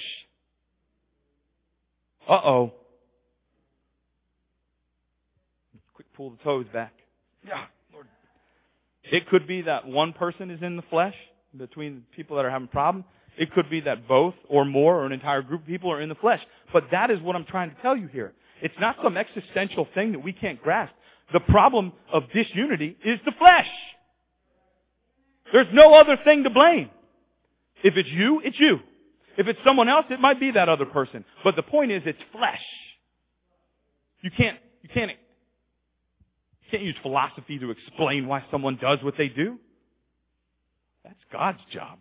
Uh-oh. Quick pull the toes back. Yeah, Lord. It could be that one person is in the flesh between people that are having problems. It could be that both or more or an entire group of people are in the flesh. But that is what I'm trying to tell you here. It's not some existential thing that we can't grasp. The problem of disunity is the flesh. There's no other thing to blame. If it's you, it's you. If it's someone else, it might be that other person. But the point is, it's flesh. You can't, you can't, you can't use philosophy to explain why someone does what they do. That's God's job.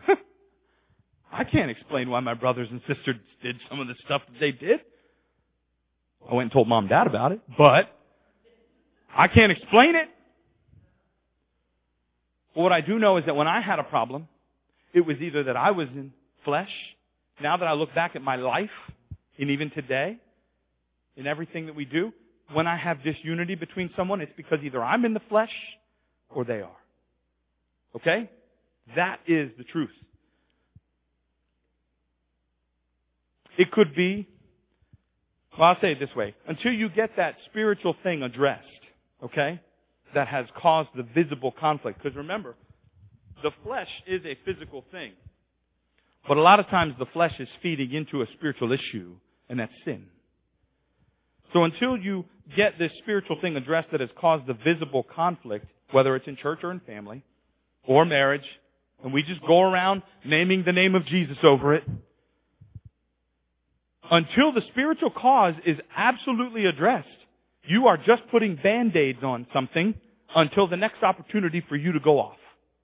I can't explain why my brothers and sisters did some of the stuff that they did. I went and told mom and dad about it, but I can't explain it. But what I do know is that when I had a problem, it was either that I was in flesh. Now that I look back at my life, and even today, in everything that we do, when I have disunity between someone, it's because either I'm in the flesh or they are. Okay? That is the truth. It could be, well, I'll say it this way. Until you get that spiritual thing addressed, okay, that has caused the visible conflict. Because remember, the flesh is a physical thing. But a lot of times the flesh is feeding into a spiritual issue, and that's sin. So until you get this spiritual thing addressed that has caused the visible conflict, whether it's in church or in family, or marriage, and we just go around naming the name of Jesus over it, until the spiritual cause is absolutely addressed, you are just putting Band-Aids on something until the next opportunity for you to go off.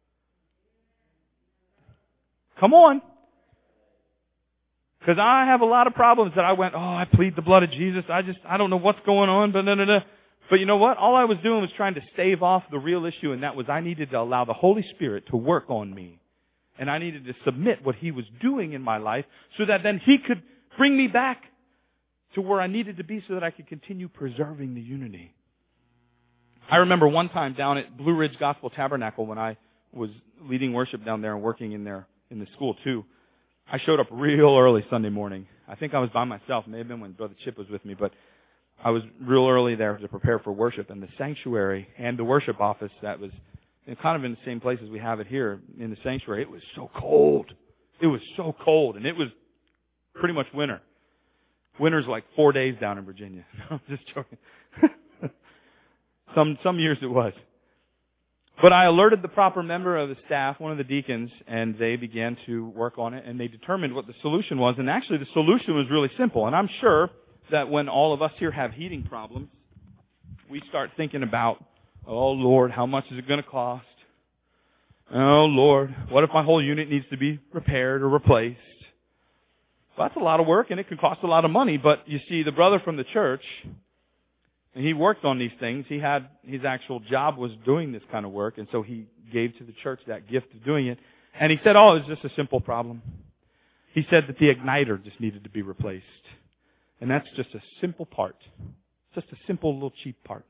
Come on. Because I have a lot of problems that I went, oh, I plead the blood of Jesus. I just, I don't know what's going on. But, no, no, no. But you know what? All I was doing was trying to stave off the real issue, and that was I needed to allow the Holy Spirit to work on me. And I needed to submit what He was doing in my life so that then He could bring me back to where I needed to be so that I could continue preserving the unity. I remember one time down at Blue Ridge Gospel Tabernacle when I was leading worship down there and working in there in the school too. I showed up real early Sunday morning. I think I was by myself. It may have been when Brother Chip was with me, but I was real early there to prepare for worship. And the sanctuary and the worship office that was kind of in the same place as we have it here in the sanctuary, it was so cold. It was so cold. And it was pretty much winter. Winter's like four days down in Virginia. No, I'm just joking. some some years it was. But I alerted the proper member of the staff, one of the deacons, and they began to work on it, and they determined what the solution was. And actually the solution was really simple. And I'm sure that when all of us here have heating problems, we start thinking about, oh Lord, how much is it going to cost? Oh Lord, what if my whole unit needs to be repaired or replaced? Well, that's a lot of work and it can cost a lot of money. But you see, the brother from the church, and he worked on these things. He had, his actual job was doing this kind of work, and so he gave to the church that gift of doing it. And he said, oh, it was just a simple problem. He said that the igniter just needed to be replaced. And that's just a simple part. Just a simple little cheap part.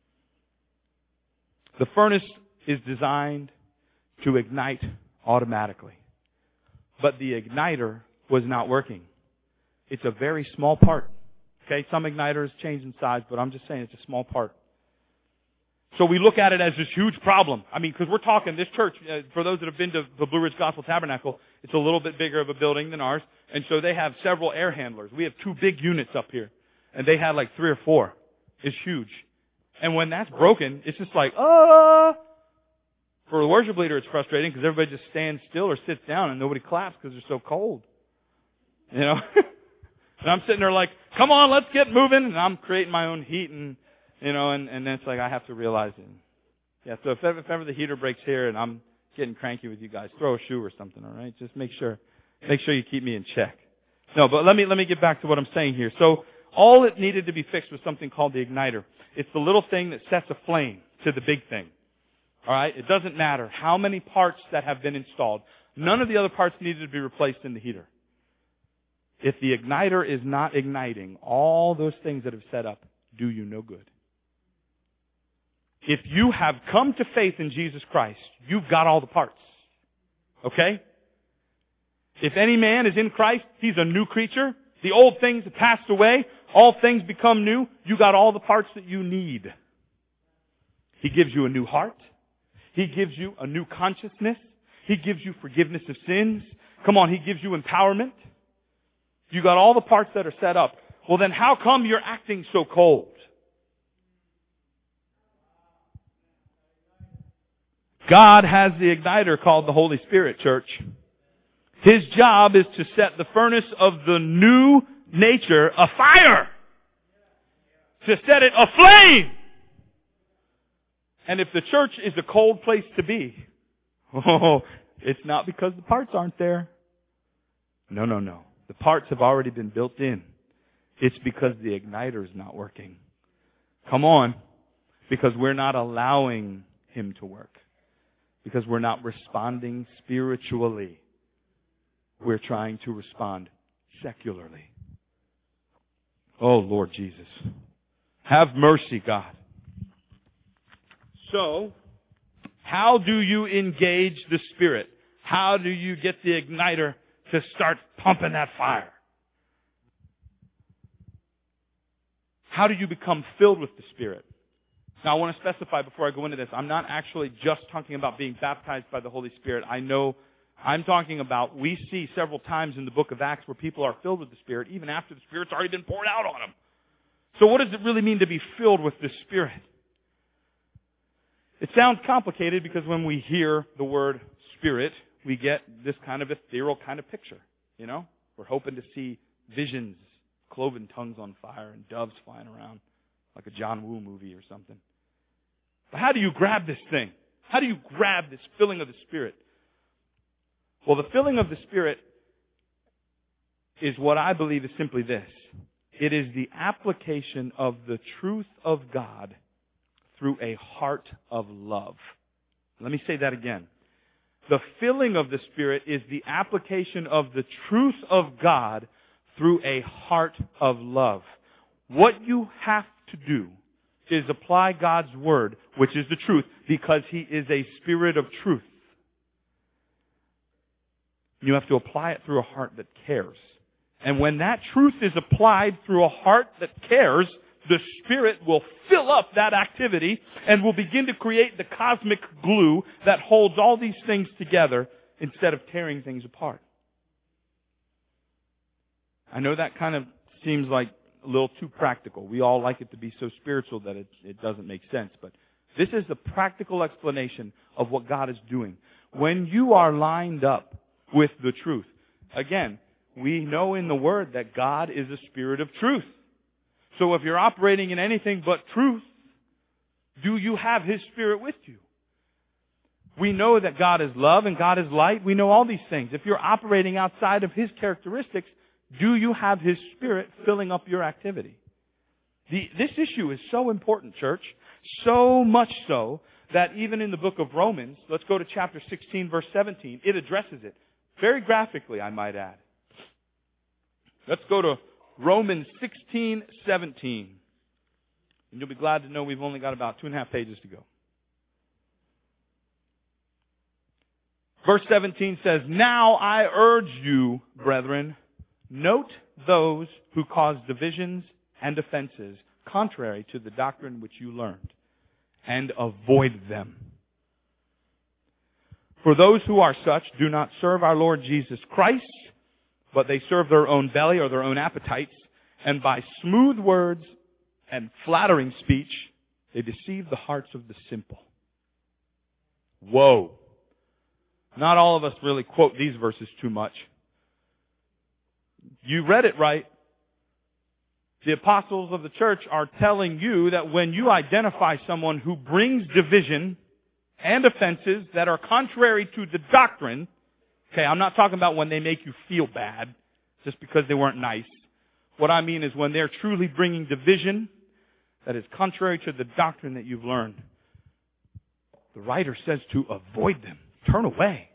The furnace is designed to ignite automatically. But the igniter was not working. It's a very small part. Okay, some igniters change in size, but I'm just saying it's a small part. So we look at it as this huge problem. I mean, because we're talking, this church, uh, for those that have been to the Blue Ridge Gospel Tabernacle, it's a little bit bigger of a building than ours. And so they have several air handlers. We have two big units up here. And they had like three or four. It's huge. And when that's broken, it's just like, ah! For the worship leader, it's frustrating because everybody just stands still or sits down and nobody claps because they're so cold. You know? And I'm sitting there like, come on, let's get moving. And I'm creating my own heat and, you know, and, and then it's like I have to realize it. Yeah, so if ever, if ever the heater breaks here and I'm getting cranky with you guys, throw a shoe or something, all right? Just make sure, make sure you keep me in check. No, but let me, let me get back to what I'm saying here. So all it needed to be fixed was something called the igniter. It's the little thing that sets a flame to the big thing. All right? It doesn't matter how many parts that have been installed. None of the other parts needed to be replaced in the heater. If the igniter is not igniting, all those things that have set up do you no good. If you have come to faith in Jesus Christ, you've got all the parts. Okay? If any man is in Christ, he's a new creature. The old things have passed away. All things become new. You got all the parts that you need. He gives you a new heart. He gives you a new consciousness. He gives you forgiveness of sins. Come on, He gives you empowerment. You got all the parts that are set up. Well, then how come you're acting so cold? God has the igniter called the Holy Spirit, church. His job is to set the furnace of the new nature afire. To set it aflame. And if the church is a cold place to be, oh, it's not because the parts aren't there. No, no, no. The parts have already been built in. It's because the igniter is not working. Come on. Because we're not allowing Him to work. Because we're not responding spiritually. We're trying to respond secularly. Oh, Lord Jesus. Have mercy, God. So, how do you engage the Spirit? How do you get the igniter to start pumping that fire? How do you become filled with the Spirit? Now I want to specify before I go into this, I'm not actually just talking about being baptized by the Holy Spirit. I know I'm talking about, we see several times in the book of Acts where people are filled with the Spirit even after the Spirit's already been poured out on them. So what does it really mean to be filled with the Spirit? It sounds complicated because when we hear the word Spirit, we get this kind of ethereal kind of picture, you know? We're hoping to see visions, cloven tongues on fire and doves flying around like a John Woo movie or something. But how do you grab this thing? How do you grab this filling of the Spirit? Well, the filling of the Spirit is what I believe is simply this. It is the application of the truth of God through a heart of love. Let me say that again. The filling of the Spirit is the application of the truth of God through a heart of love. What you have to do is apply God's Word, which is the truth, because He is a Spirit of truth. You have to apply it through a heart that cares. And when that truth is applied through a heart that cares, the Spirit will fill up that activity and will begin to create the cosmic glue that holds all these things together instead of tearing things apart. I know that kind of seems like a little too practical. We all like it to be so spiritual that it, it doesn't make sense. But this is the practical explanation of what God is doing. When you are lined up with the truth, again, we know in the Word that God is a spirit of truth. So if you're operating in anything but truth, do you have His Spirit with you? We know that God is love and God is light. We know all these things. If you're operating outside of His characteristics, do you have His Spirit filling up your activity? The, this issue is so important, church. So much so that even in the book of Romans, let's go to chapter sixteen, verse seventeen, it addresses it. Very graphically, I might add. Let's go to Romans sixteen, seventeen. And you'll be glad to know we've only got about two and a half pages to go. Verse seventeen says, "Now I urge you, brethren, note those who cause divisions and offenses contrary to the doctrine which you learned, and avoid them. For those who are such do not serve our Lord Jesus Christ, but they serve their own belly or their own appetites, and by smooth words and flattering speech, they deceive the hearts of the simple." Whoa. Not all of us really quote these verses too much. You read it right. The apostles of the church are telling you that when you identify someone who brings division and offenses that are contrary to the doctrine, okay, I'm not talking about when they make you feel bad just because they weren't nice. What I mean is when they're truly bringing division that is contrary to the doctrine that you've learned. The writer says to avoid them. Turn away.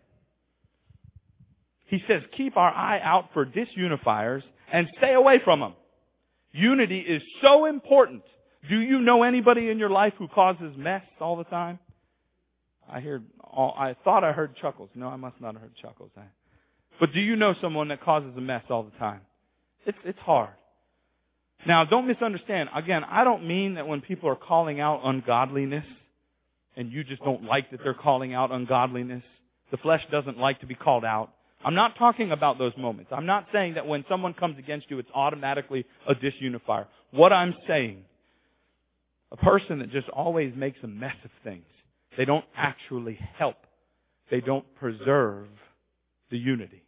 He says, keep our eye out for disunifiers and stay away from them. Unity is so important. Do you know anybody in your life who causes mess all the time? I heard, all, I thought I heard chuckles. No, I must not have heard chuckles. But do you know someone that causes a mess all the time? It's, it's hard. Now, don't misunderstand. Again, I don't mean that when people are calling out ungodliness and you just don't like that they're calling out ungodliness. The flesh doesn't like to be called out. I'm not talking about those moments. I'm not saying that when someone comes against you, it's automatically a disunifier. What I'm saying, a person that just always makes a mess of things, they don't actually help. They don't preserve the unity.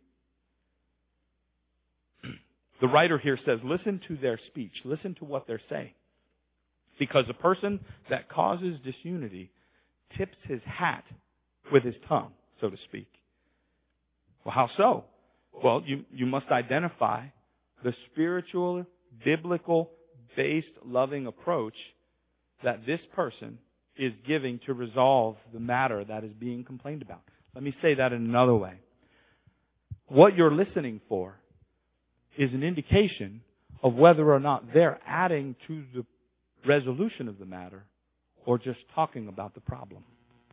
The writer here says, listen to their speech. Listen to what they're saying. Because a person that causes disunity tips his hat with his tongue, so to speak. Well, how so? Well, you, you must identify the spiritual, biblical-based, loving approach that this person is giving to resolve the matter that is being complained about. Let me say that in another way. What you're listening for is an indication of whether or not they're adding to the resolution of the matter or just talking about the problem.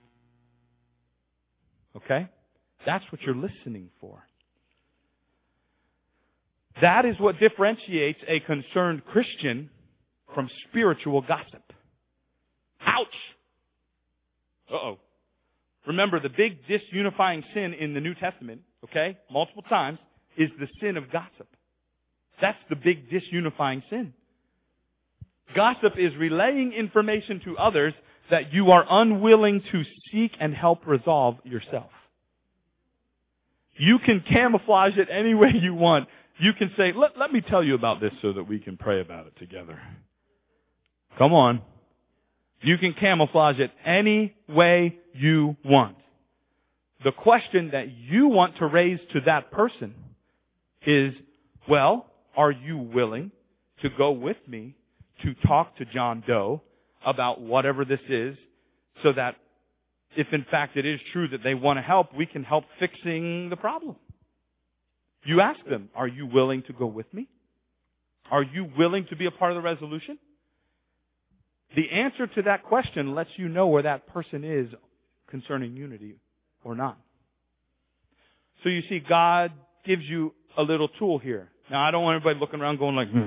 Okay? That's what you're listening for. That is what differentiates a concerned Christian from spiritual gossip. Ouch! Uh-oh. Remember, the big disunifying sin in the New Testament, okay, multiple times, is the sin of gossip. That's the big disunifying sin. Gossip is relaying information to others that you are unwilling to seek and help resolve yourself. You can camouflage it any way you want. You can say, let, let me tell you about this so that we can pray about it together. Come on. You can camouflage it any way you want. The question that you want to raise to that person is, well, are you willing to go with me to talk to John Doe about whatever this is so that if in fact it is true that they want to help, we can help fixing the problem? You ask them, are you willing to go with me? Are you willing to be a part of the resolution? The answer to that question lets you know where that person is concerning unity or not. So you see, God gives you a little tool here. Now, I don't want everybody looking around going like,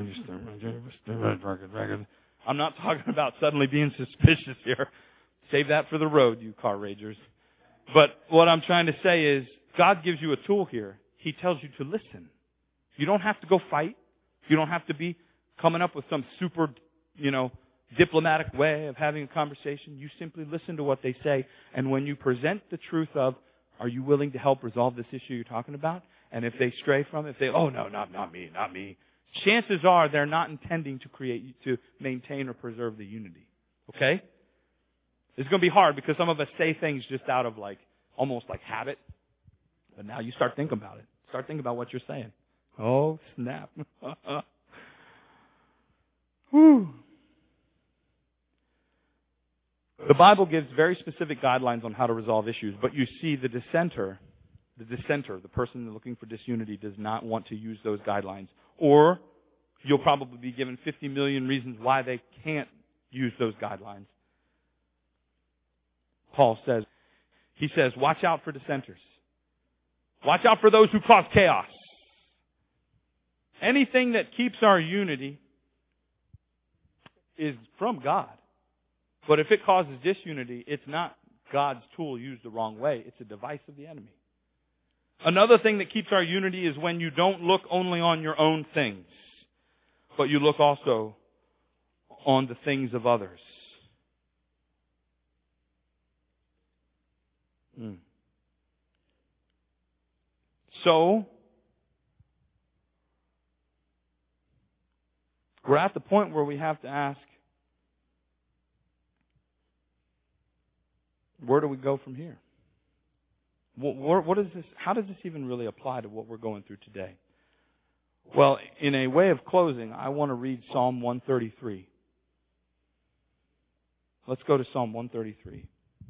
I'm not talking about suddenly being suspicious here. Save that for the road, you car ragers. But what I'm trying to say is, God gives you a tool here. He tells you to listen. You don't have to go fight. You don't have to be coming up with some super, you know, diplomatic way of having a conversation. You simply listen to what they say. And when you present the truth of, are you willing to help resolve this issue you're talking about? And if they stray from it, if they, oh no, not, not me, not me. Chances are they're not intending to create, to maintain or preserve the unity. Okay? It's going to be hard because some of us say things just out of like, almost like habit. But now you start thinking about it. Start thinking about what you're saying. Oh, snap. Whew. The Bible gives very specific guidelines on how to resolve issues, but you see the dissenter, the dissenter, the person looking for disunity does not want to use those guidelines. Or you'll probably be given fifty million reasons why they can't use those guidelines. Paul says, he says, watch out for dissenters. Watch out for those who cause chaos. Anything that keeps our unity is from God. But if it causes disunity, it's not God's tool used the wrong way. It's a device of the enemy. Another thing that keeps our unity is when you don't look only on your own things, but you look also on the things of others. Mm. So, we're at the point where we have to ask, where do we go from here? What, what is this? How does this even really apply to what we're going through today? Well, in a way of closing, I want to read Psalm one thirty-three. Let's go to Psalm one thirty-three.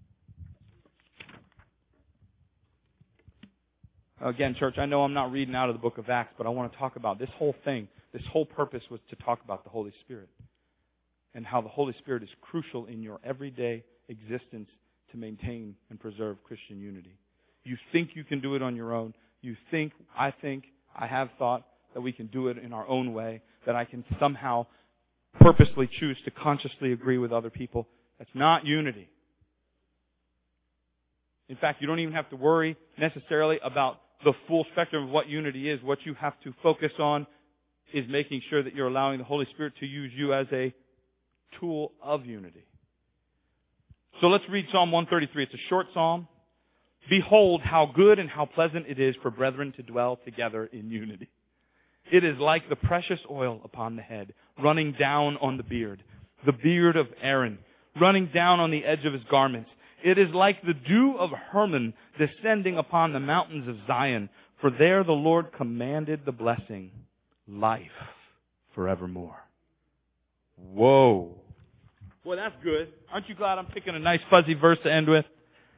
Again, church, I know I'm not reading out of the book of Acts, but I want to talk about this whole thing. This whole purpose was to talk about the Holy Spirit and how the Holy Spirit is crucial in your everyday existence to maintain and preserve Christian unity. You think you can do it on your own. You think, I think, I have thought that we can do it in our own way, that I can somehow purposely choose to consciously agree with other people. That's not unity. In fact, you don't even have to worry necessarily about the full spectrum of what unity is. What you have to focus on is making sure that you're allowing the Holy Spirit to use you as a tool of unity. So let's read Psalm one thirty-three. It's a short psalm. Behold, how good and how pleasant it is for brethren to dwell together in unity. It is like the precious oil upon the head, running down on the beard, the beard of Aaron, running down on the edge of his garments. It is like the dew of Hermon descending upon the mountains of Zion. For there the Lord commanded the blessing, life forevermore. Whoa. Boy, that's good. Aren't you glad I'm picking a nice fuzzy verse to end with?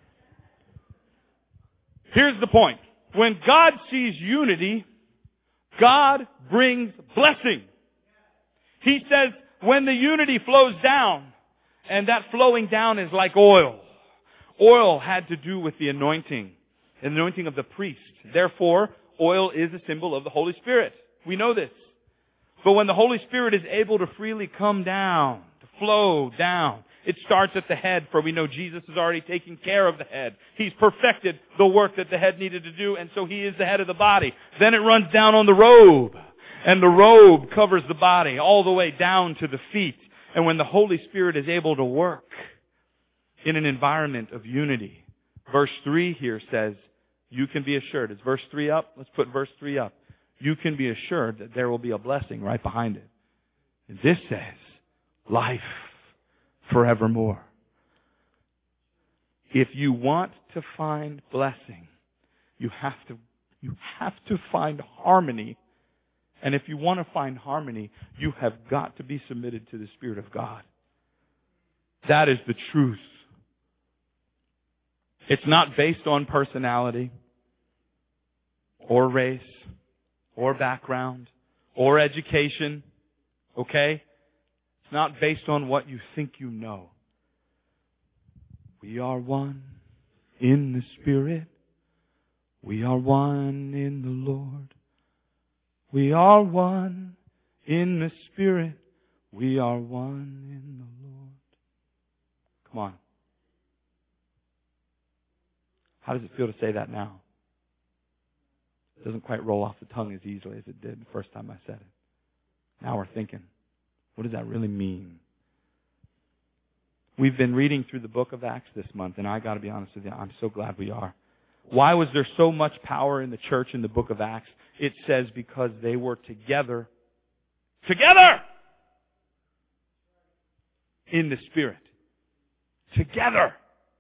Here's the point. When God sees unity, God brings blessing. He says when the unity flows down, and that flowing down is like oil. Oil had to do with the anointing, the anointing of the priest. Therefore, oil is a symbol of the Holy Spirit. We know this. But when the Holy Spirit is able to freely come down, to flow down, it starts at the head, for we know Jesus is already taking care of the head. He's perfected the work that the head needed to do, and so He is the head of the body. Then it runs down on the robe, and the robe covers the body all the way down to the feet. And when the Holy Spirit is able to work in an environment of unity, verse three here says, you can be assured. Is verse three up? Let's put verse three up. You can be assured that there will be a blessing right behind it. And this says, life forevermore. If you want to find blessing, you have to, you have to find harmony. And if you want to find harmony, you have got to be submitted to the Spirit of God. That is the truth. It's not based on personality or race or background or education. Okay? It's not based on what you think you know. We are one in the Spirit. We are one in the Lord. We are one in the Spirit. We are one in the Lord. Come on. How does it feel to say that now? It doesn't quite roll off the tongue as easily as it did the first time I said it. Now we're thinking, what does that really mean? We've been reading through the book of Acts this month, and I got to be honest with you, I'm so glad we are. Why was there so much power in the church in the book of Acts? It says because they were together. Together! In the Spirit. Together.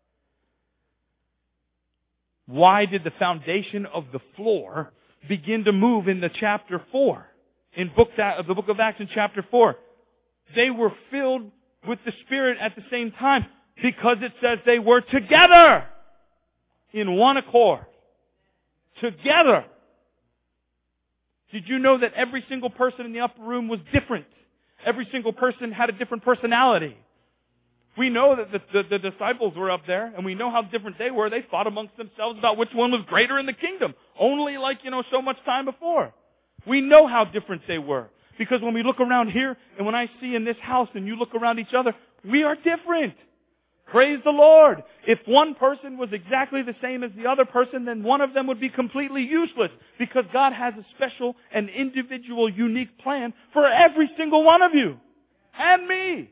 Why did the foundation of the floor begin to move in the chapter four? In book, the book of Acts in chapter four. They were filled with the Spirit at the same time because it says they were together in one accord. Together. Did you know that every single person in the upper room was different? Every single person had a different personality. We know that the, the, the disciples were up there, and we know how different they were. They fought amongst themselves about which one was greater in the kingdom. Only like, you know, so much time before. We know how different they were. Because when we look around here, and when I see in this house, and you look around each other, we are different. Praise the Lord. If one person was exactly the same as the other person, then one of them would be completely useless. Because God has a special and individual, unique plan for every single one of you. And me.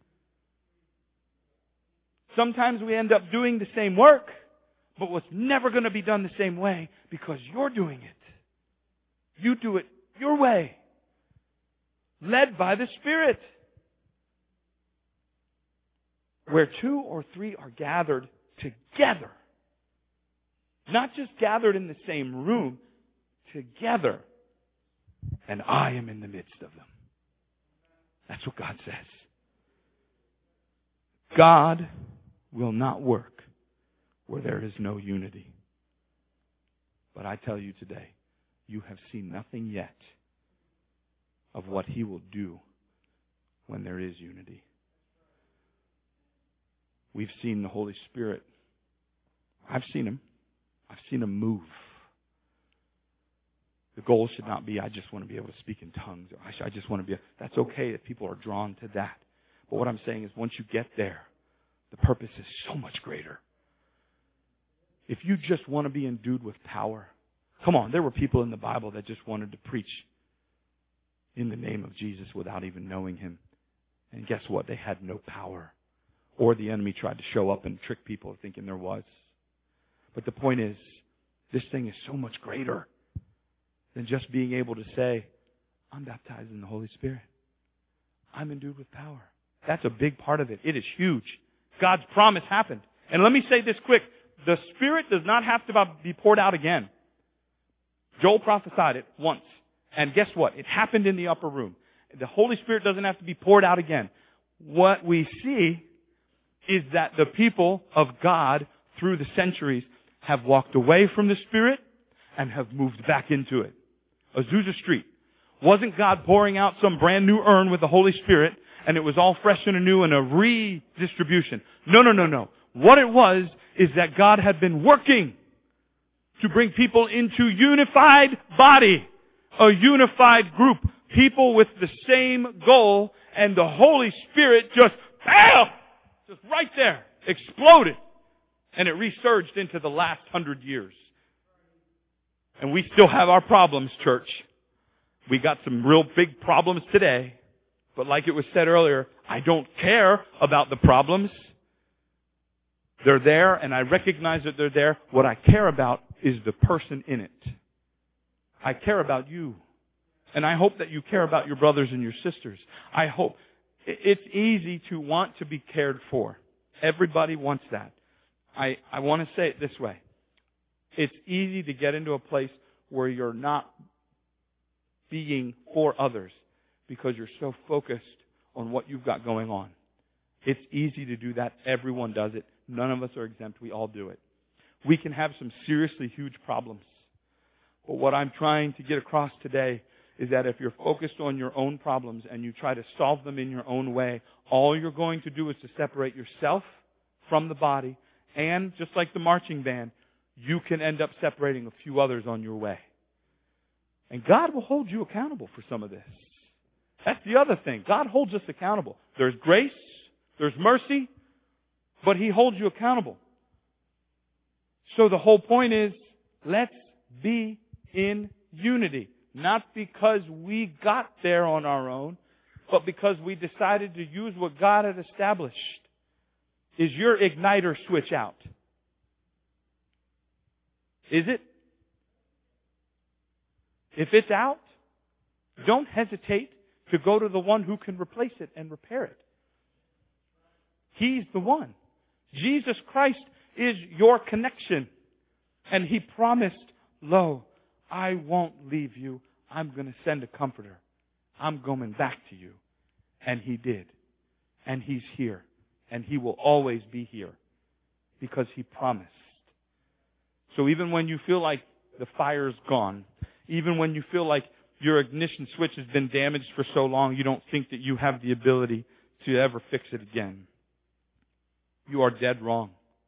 Sometimes we end up doing the same work, but what's never going to be done the same way because you're doing it. You do it your way. Led by the Spirit. Where two or three are gathered together. Not just gathered in the same room, together. And I am in the midst of them. That's what God says. God will not work where there is no unity. But I tell you today, you have seen nothing yet of what He will do when there is unity. We've seen the Holy Spirit. I've seen Him. I've seen Him move. The goal should not be, I just want to be able to speak in tongues. Or I just want to be, a, that's okay if people are drawn to that. But what I'm saying is once you get there, the purpose is so much greater. If you just want to be endued with power, come on, there were people in the Bible that just wanted to preach in the name of Jesus without even knowing Him. And guess what? They had no power. Or the enemy tried to show up and trick people thinking there was. But the point is, this thing is so much greater than just being able to say, I'm baptized in the Holy Spirit. I'm endued with power. That's a big part of it. It is huge. God's promise happened. And let me say this quick. The Spirit does not have to be poured out again. Joel prophesied it once. And guess what? It happened in the upper room. The Holy Spirit doesn't have to be poured out again. What we see is that the people of God through the centuries have walked away from the Spirit and have moved back into it. Azusa Street. Wasn't God pouring out some brand new urn with the Holy Spirit and it was all fresh and anew and a redistribution? No, no, no, no. What it was is that God had been working to bring people into unified body, a unified group, people with the same goal, and the Holy Spirit just, bam, just right there, exploded. And it resurged into the last hundred years. And we still have our problems, church. We got some real big problems today. But like it was said earlier, I don't care about the problems. They're there, and I recognize that they're there. What I care about is the person in it. I care about you. And I hope that you care about your brothers and your sisters. I hope. It's easy to want to be cared for. Everybody wants that. I, I want to say it this way. It's easy to get into a place where you're not being for others because you're so focused on what you've got going on. It's easy to do that. Everyone does it. None of us are exempt. We all do it. We can have some seriously huge problems. But what I'm trying to get across today is that if you're focused on your own problems and you try to solve them in your own way, all you're going to do is to separate yourself from the body. And just like the marching band, you can end up separating a few others on your way. And God will hold you accountable for some of this. That's the other thing. God holds us accountable. There's grace, there's mercy, but He holds you accountable. So the whole point is, let's be in unity. Not because we got there on our own, but because we decided to use what God had established. Is your igniter switch out? Is it? If it's out, don't hesitate to go to the one who can replace it and repair it. He's the one. Jesus Christ is your connection. And He promised, lo, I won't leave you. I'm going to send a comforter. I'm coming back to you. And He did. And He's here. And He will always be here. Because He promised. So even when you feel like the fire's gone, even when you feel like your ignition switch has been damaged for so long, you don't think that you have the ability to ever fix it again. You are dead wrong.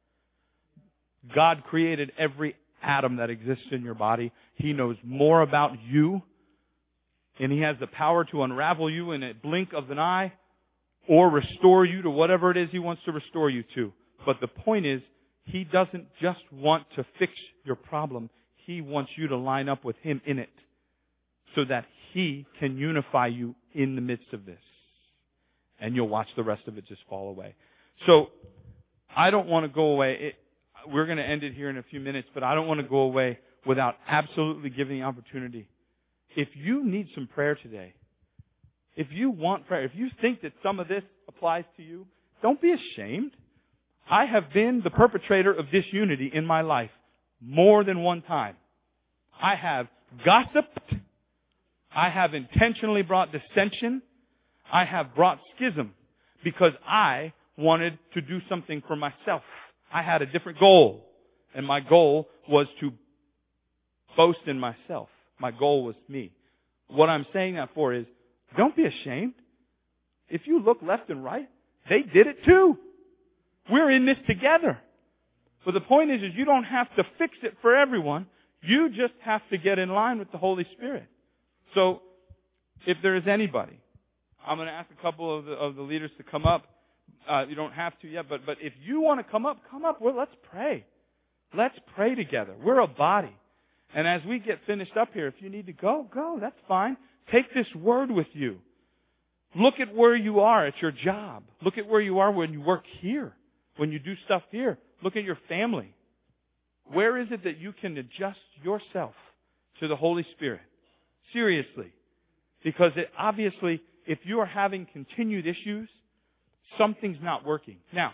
God created every atom that exists in your body. He knows more about you, and He has the power to unravel you in a blink of an eye or restore you to whatever it is He wants to restore you to. But the point is, He doesn't just want to fix your problem. He wants you to line up with Him in it so that He can unify you in the midst of this. And you'll watch the rest of it just fall away. So, I don't want to go away. It, we're going to end it here in a few minutes, but I don't want to go away without absolutely giving the opportunity. If you need some prayer today, if you want prayer, if you think that some of this applies to you, don't be ashamed. I have been the perpetrator of disunity in my life more than one time. I have gossiped. I have intentionally brought dissension. I have brought schism because I wanted to do something for myself. I had a different goal. And my goal was to boast in myself. My goal was me. What I'm saying that for is, don't be ashamed. If you look left and right, they did it too. We're in this together. But the point is, is you don't have to fix it for everyone. You just have to get in line with the Holy Spirit. So, if there is anybody, I'm going to ask a couple of the, of the leaders to come up. Uh, you don't have to yet, but, but if you want to come up, come up. Well, let's pray. Let's pray together. We're a body. And as we get finished up here, if you need to go, go. That's fine. Take this word with you. Look at where you are at your job. Look at where you are when you work here. When you do stuff here. Look at your family. Where is it that you can adjust yourself to the Holy Spirit? Seriously. Because it, obviously, if you are having continued issues, something's not working. Now,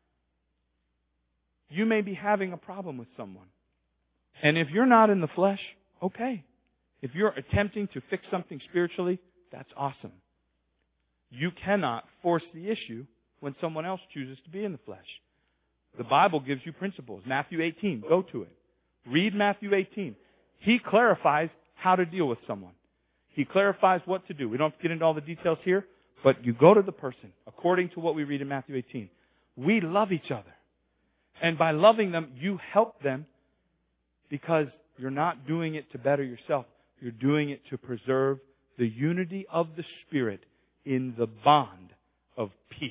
you may be having a problem with someone. And if you're not in the flesh, okay. If you're attempting to fix something spiritually, that's awesome. You cannot force the issue when someone else chooses to be in the flesh. The Bible gives you principles. Matthew eighteen, go to it. Read Matthew eighteen. He clarifies how to deal with someone. He clarifies what to do. We don't have to get into all the details here, but you go to the person according to what we read in Matthew eighteen. We love each other. And by loving them, you help them because you're not doing it to better yourself. You're doing it to preserve the unity of the Spirit in the bond of peace.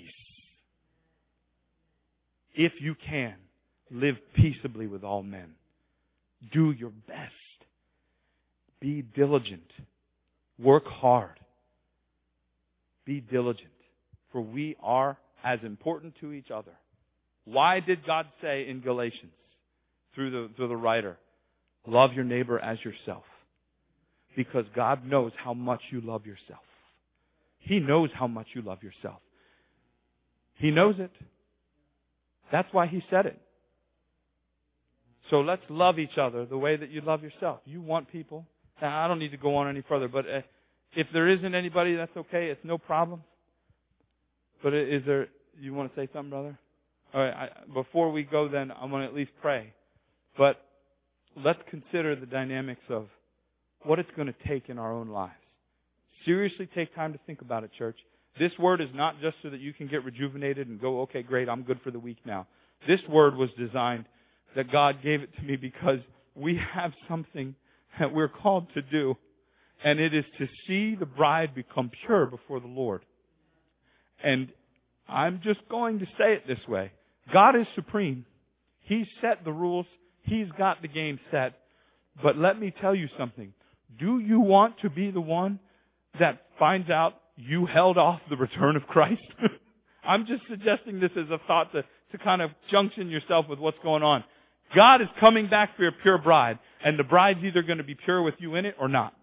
If you can, live peaceably with all men. Do your best. Be diligent. Work hard. Be diligent. For we are as important to each other. Why did God say in Galatians, through the, through the writer, love your neighbor as yourself? Because God knows how much you love yourself. He knows how much you love yourself. He knows it. That's why He said it. So let's love each other the way that you love yourself. You want people. I don't need to go on any further, but uh, if there isn't anybody, that's okay. It's no problem. But is there, you want to say something, brother? All right, I, before we go then, I'm going to at least pray. But let's consider the dynamics of what it's going to take in our own lives. Seriously take time to think about it, church. This word is not just so that you can get rejuvenated and go, okay, great, I'm good for the week now. This word was designed that God gave it to me because we have something that we're called to do, and it is to see the bride become pure before the Lord. And I'm just going to say it this way. God is supreme. He's set the rules. He's got the game set. But let me tell you something. Do you want to be the one that finds out you held off the return of Christ? I'm just suggesting this as a thought to, to kind of junction yourself with what's going on. God is coming back for a pure bride, and the bride's either going to be pure with you in it or not.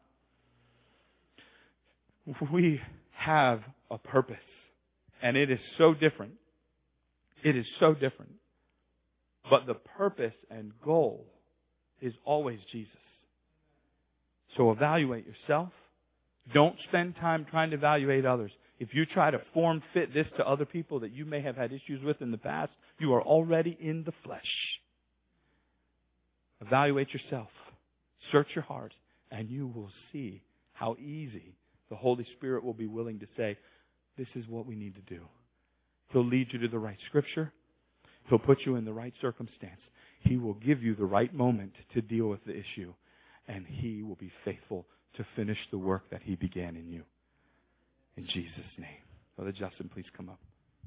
We have a purpose, and it is so different. It is so different. But the purpose and goal is always Jesus. So evaluate yourself. Don't spend time trying to evaluate others. If you try to form fit this to other people that you may have had issues with in the past, you are already in the flesh. Evaluate yourself. Search your heart, and you will see how easy the Holy Spirit will be willing to say, this is what we need to do. He'll lead you to the right scripture. He'll put you in the right circumstance. He will give you the right moment to deal with the issue. And He will be faithful to finish the work that He began in you. In Jesus' name. Brother Justin, please come up.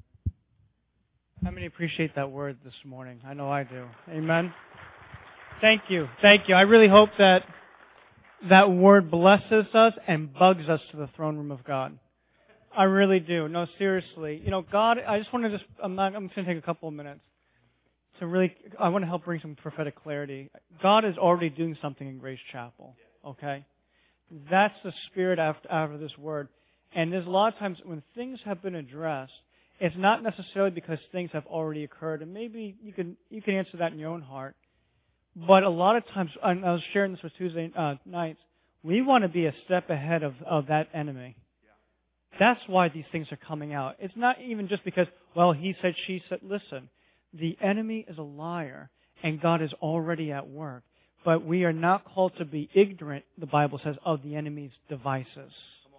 How many appreciate that word this morning? I know I do. Amen. Thank you. Thank you. I really hope that that word blesses us and bugs us to the throne room of God. I really do. No, seriously. You know, God, I just want to just, I'm, not, I'm just going to take a couple of minutes to really, I want to help bring some prophetic clarity. God is already doing something in Grace Chapel, okay? That's the spirit after, after this word. And there's a lot of times when things have been addressed, it's not necessarily because things have already occurred. And maybe you can, you can answer that in your own heart. But a lot of times, and I was sharing this with Tuesday uh, nights, we want to be a step ahead of, of that enemy. That's why these things are coming out. It's not even just because, well, he said, she said. Listen, the enemy is a liar, and God is already at work. But we are not called to be ignorant, the Bible says, of the enemy's devices.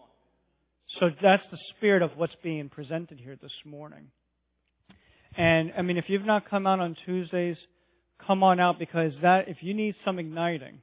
So that's the spirit of what's being presented here this morning. And, I mean, if you've not come out on Tuesdays, come on out, because that, if you need some igniting,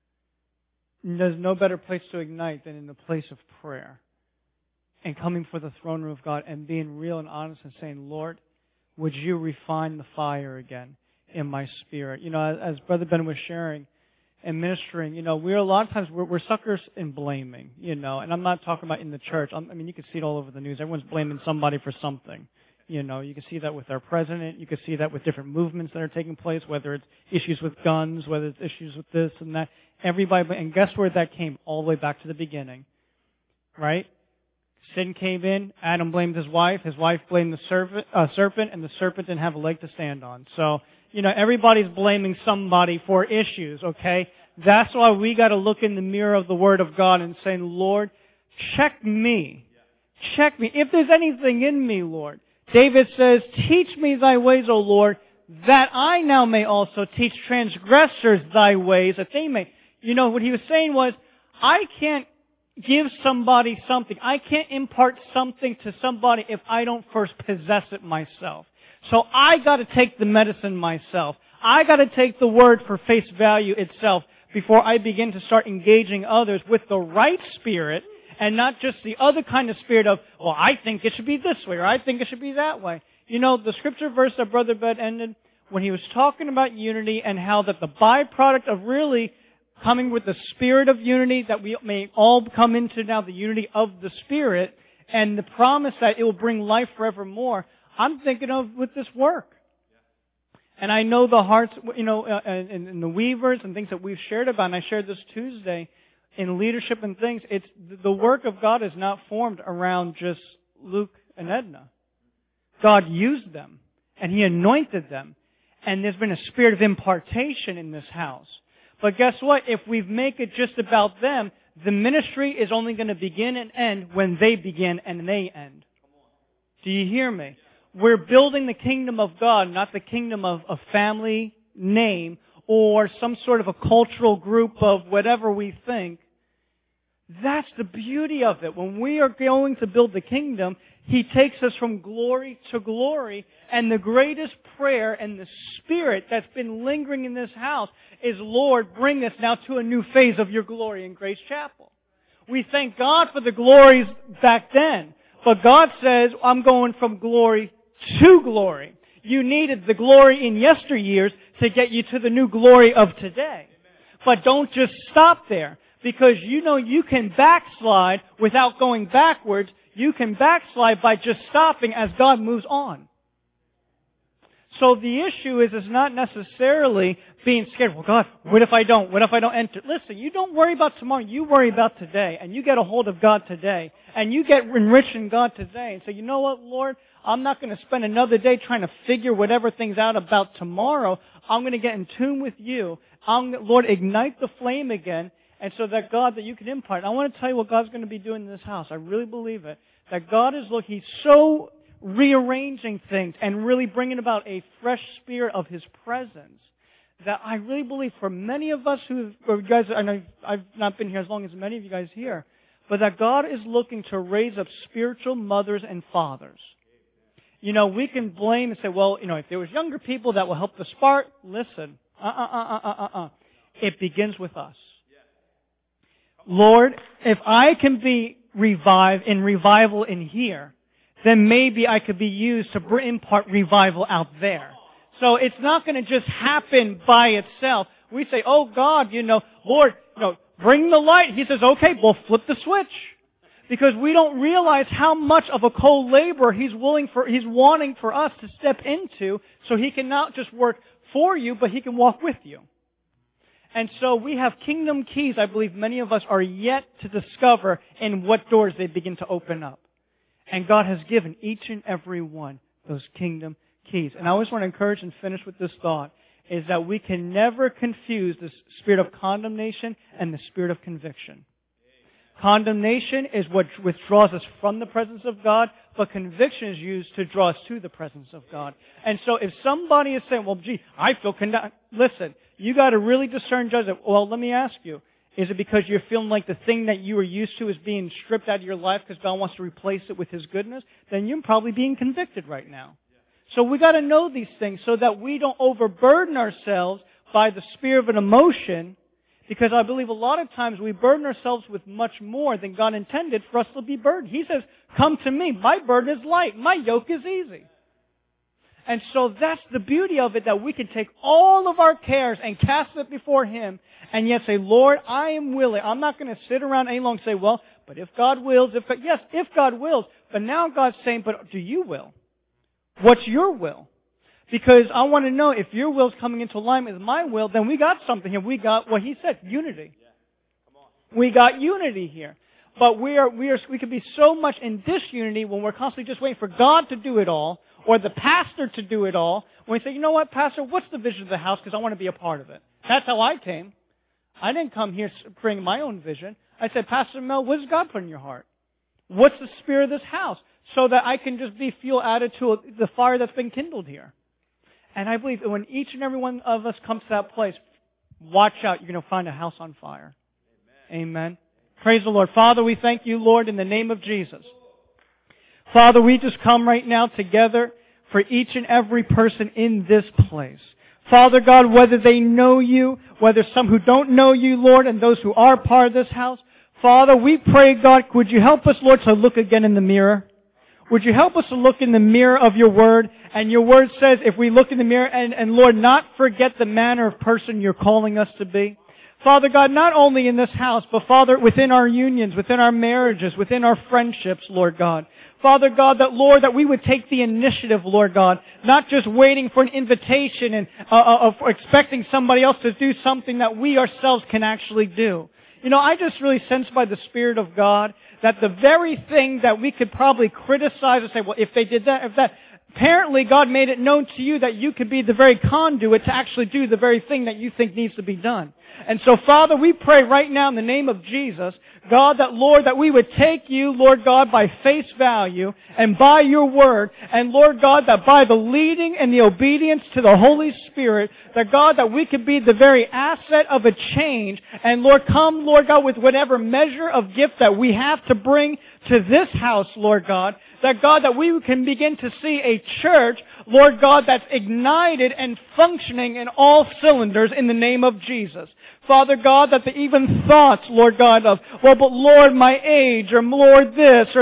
there's no better place to ignite than in the place of prayer. And coming for the throne room of God and being real and honest and saying, Lord, would you refine the fire again in my spirit? You know, as, as Brother Ben was sharing and ministering, you know, we're a lot of times, we're, we're suckers in blaming, you know, and I'm not talking about in the church. I'm, I mean, you can see it all over the news. Everyone's blaming somebody for something. You know, you can see that with our president. You can see that with different movements that are taking place, whether it's issues with guns, whether it's issues with this and that. Everybody, and guess where that came? All the way back to the beginning, right? Sin came in, Adam blamed his wife, his wife blamed the serpent, uh, serpent, and the serpent didn't have a leg to stand on. So, you know, everybody's blaming somebody for issues, okay? That's why we got to look in the mirror of the Word of God and say, Lord, check me. Check me. If there's anything in me, Lord. David says, teach me thy ways, O Lord, that I now may also teach transgressors thy ways, that they may. You know, what he was saying was, I can't give somebody something. I can't impart something to somebody if I don't first possess it myself. So I got to take the medicine myself. I got to take the word for face value itself before I begin to start engaging others with the right spirit and not just the other kind of spirit of, well, I think it should be this way or I think it should be that way. You know, the scripture verse that Brother Ben ended when he was talking about unity and how that the byproduct of really coming with the spirit of unity, that we may all come into now the unity of the Spirit, and the promise that it will bring life forevermore, I'm thinking of with this work. And I know the hearts, you know, uh, and, and the weavers and things that we've shared about, and I shared this Tuesday, in leadership and things, it's the work of God is not formed around just Luke and Edna. God used them, and He anointed them, and there's been a spirit of impartation in this house. But guess what? If we make it just about them, the ministry is only going to begin and end when they begin and they end. Do you hear me? We're building the kingdom of God, not the kingdom of a family name or some sort of a cultural group of whatever we think. That's the beauty of it. When we are going to build the kingdom, He takes us from glory to glory. And the greatest prayer and the spirit that's been lingering in this house is, Lord, bring us now to a new phase of your glory in Grace Chapel. We thank God for the glories back then. But God says, I'm going from glory to glory. You needed the glory in yesteryears to get you to the new glory of today. But don't just stop there. Because you know you can backslide without going backwards. You can backslide by just stopping as God moves on. So the issue is, is not necessarily being scared. Well, God, what if I don't? What if I don't enter? Listen, you don't worry about tomorrow. You worry about today. And you get a hold of God today. And you get enriched in God today. And say, you know what, Lord? I'm not going to spend another day trying to figure whatever things out about tomorrow. I'm going to get in tune with you. I'm, Lord, ignite the flame again. And so that God, that you can impart. I want to tell you what God's going to be doing in this house. I really believe it. That God is, look, He's so rearranging things and really bringing about a fresh spirit of His presence that I really believe for many of us who, or you guys, I know I've not been here as long as many of you guys here, but that God is looking to raise up spiritual mothers and fathers. You know, we can blame and say, well, you know, if there was younger people that will help the spark, listen, uh-uh-uh-uh-uh-uh. It begins with us. Lord, if I can be revived in revival in here, then maybe I could be used to impart revival out there. So it's not going to just happen by itself. We say, oh God, you know, Lord, you know, bring the light. He says, okay, well flip the switch. Because we don't realize how much of a co-laborer He's willing for, He's wanting for us to step into so He can not just work for you, but He can walk with you. And so we have kingdom keys I believe many of us are yet to discover in what doors they begin to open up. And God has given each and every one those kingdom keys. And I always want to encourage and finish with this thought, is that we can never confuse the spirit of condemnation and the spirit of conviction. Condemnation is what withdraws us from the presence of God, but conviction is used to draw us to the presence of God. And so if somebody is saying, well, gee, I feel condemned, listen, you got to really discern, judge it. Well, let me ask you, is it because you're feeling like the thing that you were used to is being stripped out of your life because God wants to replace it with His goodness? Then you're probably being convicted right now. So we got to know these things so that we don't overburden ourselves by the spirit of an emotion, because I believe a lot of times we burden ourselves with much more than God intended for us to be burdened. He says, come to me. My burden is light. My yoke is easy. And so that's the beauty of it, that we can take all of our cares and cast it before Him and yet say, Lord, I am willing. I'm not going to sit around any longer and say, well, but if God wills, if God, yes, if God wills. But now God's saying, but do you will? What's your will? Because I want to know if your will's coming into alignment with my will, then we got something here. We got what He said, unity. We got unity here. But we are, we are, we could be so much in disunity when we're constantly just waiting for God to do it all, or the pastor to do it all. When we say, you know what, Pastor, what's the vision of the house? Because I want to be a part of it. That's how I came. I didn't come here bringing my own vision. I said, Pastor Mel, what does God put in your heart? What's the spirit of this house? So that I can just be fuel added to the fire that's been kindled here. And I believe that when each and every one of us comes to that place, watch out, you're going to find a house on fire. Amen. Amen. Praise the Lord. Father, we thank You, Lord, in the name of Jesus. Father, we just come right now together for each and every person in this place. Father God, whether they know You, whether some who don't know You, Lord, and those who are part of this house, Father, we pray, God, would You help us, Lord, to look again in the mirror? Would You help us to look in the mirror of Your Word? And Your Word says, if we look in the mirror and, and Lord, not forget the manner of person You're calling us to be. Father God, not only in this house, but Father, within our unions, within our marriages, within our friendships, Lord God. Father God, that Lord, that we would take the initiative, Lord God, not just waiting for an invitation and uh, uh, uh, expecting somebody else to do something that we ourselves can actually do. You know, I just really sense by the Spirit of God that the very thing that we could probably criticize and say, well, if they did that, if that, apparently God made it known to you that you could be the very conduit to actually do the very thing that you think needs to be done. And so, Father, we pray right now in the name of Jesus, God, that, Lord, that we would take You, Lord God, by face value and by Your Word, and, Lord God, that by the leading and the obedience to the Holy Spirit, that, God, that we could be the very asset of a change, and, Lord, come, Lord God, with whatever measure of gift that we have to bring to this house, Lord God, that, God, that we can begin to see a church, Lord God, that's ignited and functioning in all cylinders in the name of Jesus. Father God, that the even thoughts, Lord God, of, well, but Lord, my age, or Lord, this, or that,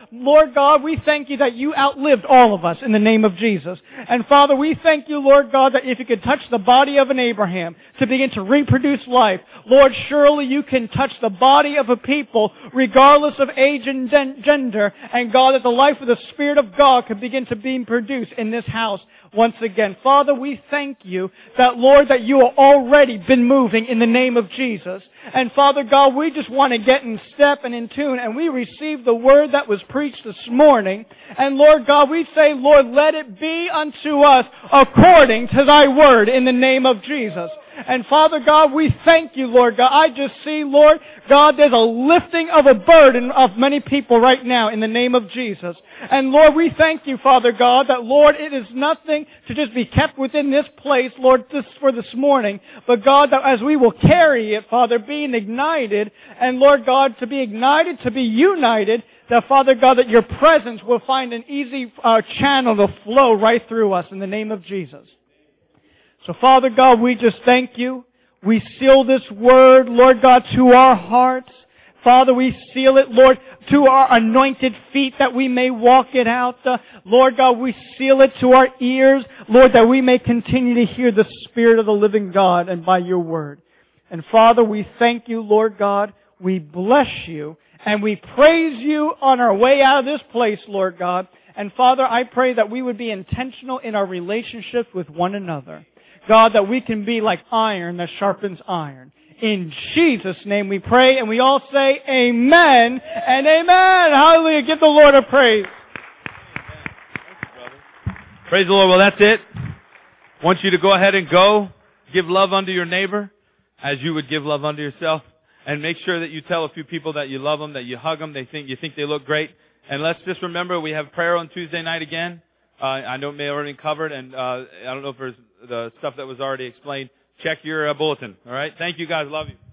Lord God, we thank you that you outlived all of us in the name of Jesus. And Father, we thank you, Lord God, that if you could touch the body of an Abraham to begin to reproduce life, Lord, surely you can touch the body of a people regardless of age and gender, and God, that the life of the Spirit of God could begin to be produced in this house once again. Father, we thank you that, Lord, that you have already been moving in the name of Jesus. And Father God, we just want to get in step and in tune, and we receive the word that was preached this morning. And Lord God, we say, Lord, let it be unto us according to thy word in the name of Jesus. And Father God, we thank you, Lord God. I just see, Lord God, there's a lifting of a burden of many people right now in the name of Jesus. And Lord, we thank you, Father God, that Lord, it is nothing to just be kept within this place, Lord, this for this morning. But God, that as we will carry it, Father, being ignited, and Lord God, to be ignited, to be united, that Father God, that your presence will find an easy uh, channel to flow right through us in the name of Jesus. So Father God, we just thank you. We seal this word, Lord God, to our hearts. Father, we seal it, Lord, to our anointed feet that we may walk it out. Uh, Lord God, we seal it to our ears, Lord, that we may continue to hear the Spirit of the living God and by your word. And Father, we thank you, Lord God. We bless you and we praise you on our way out of this place, Lord God. And Father, I pray that we would be intentional in our relationships with one another. God, that we can be like iron that sharpens iron. In Jesus' name we pray, and we all say amen and amen. Hallelujah. Give the Lord a praise. Praise the Lord. Well, that's it. I want you to go ahead and go. Give love unto your neighbor as you would give love unto yourself. And make sure that you tell a few people that you love them, that you hug them, they think you think they look great. And let's just remember, we have prayer on Tuesday night again. Uh, I know it may have already been covered, and uh, I don't know if there's the stuff that was already explained. Check your uh, bulletin. All right? Thank you, guys. Love you.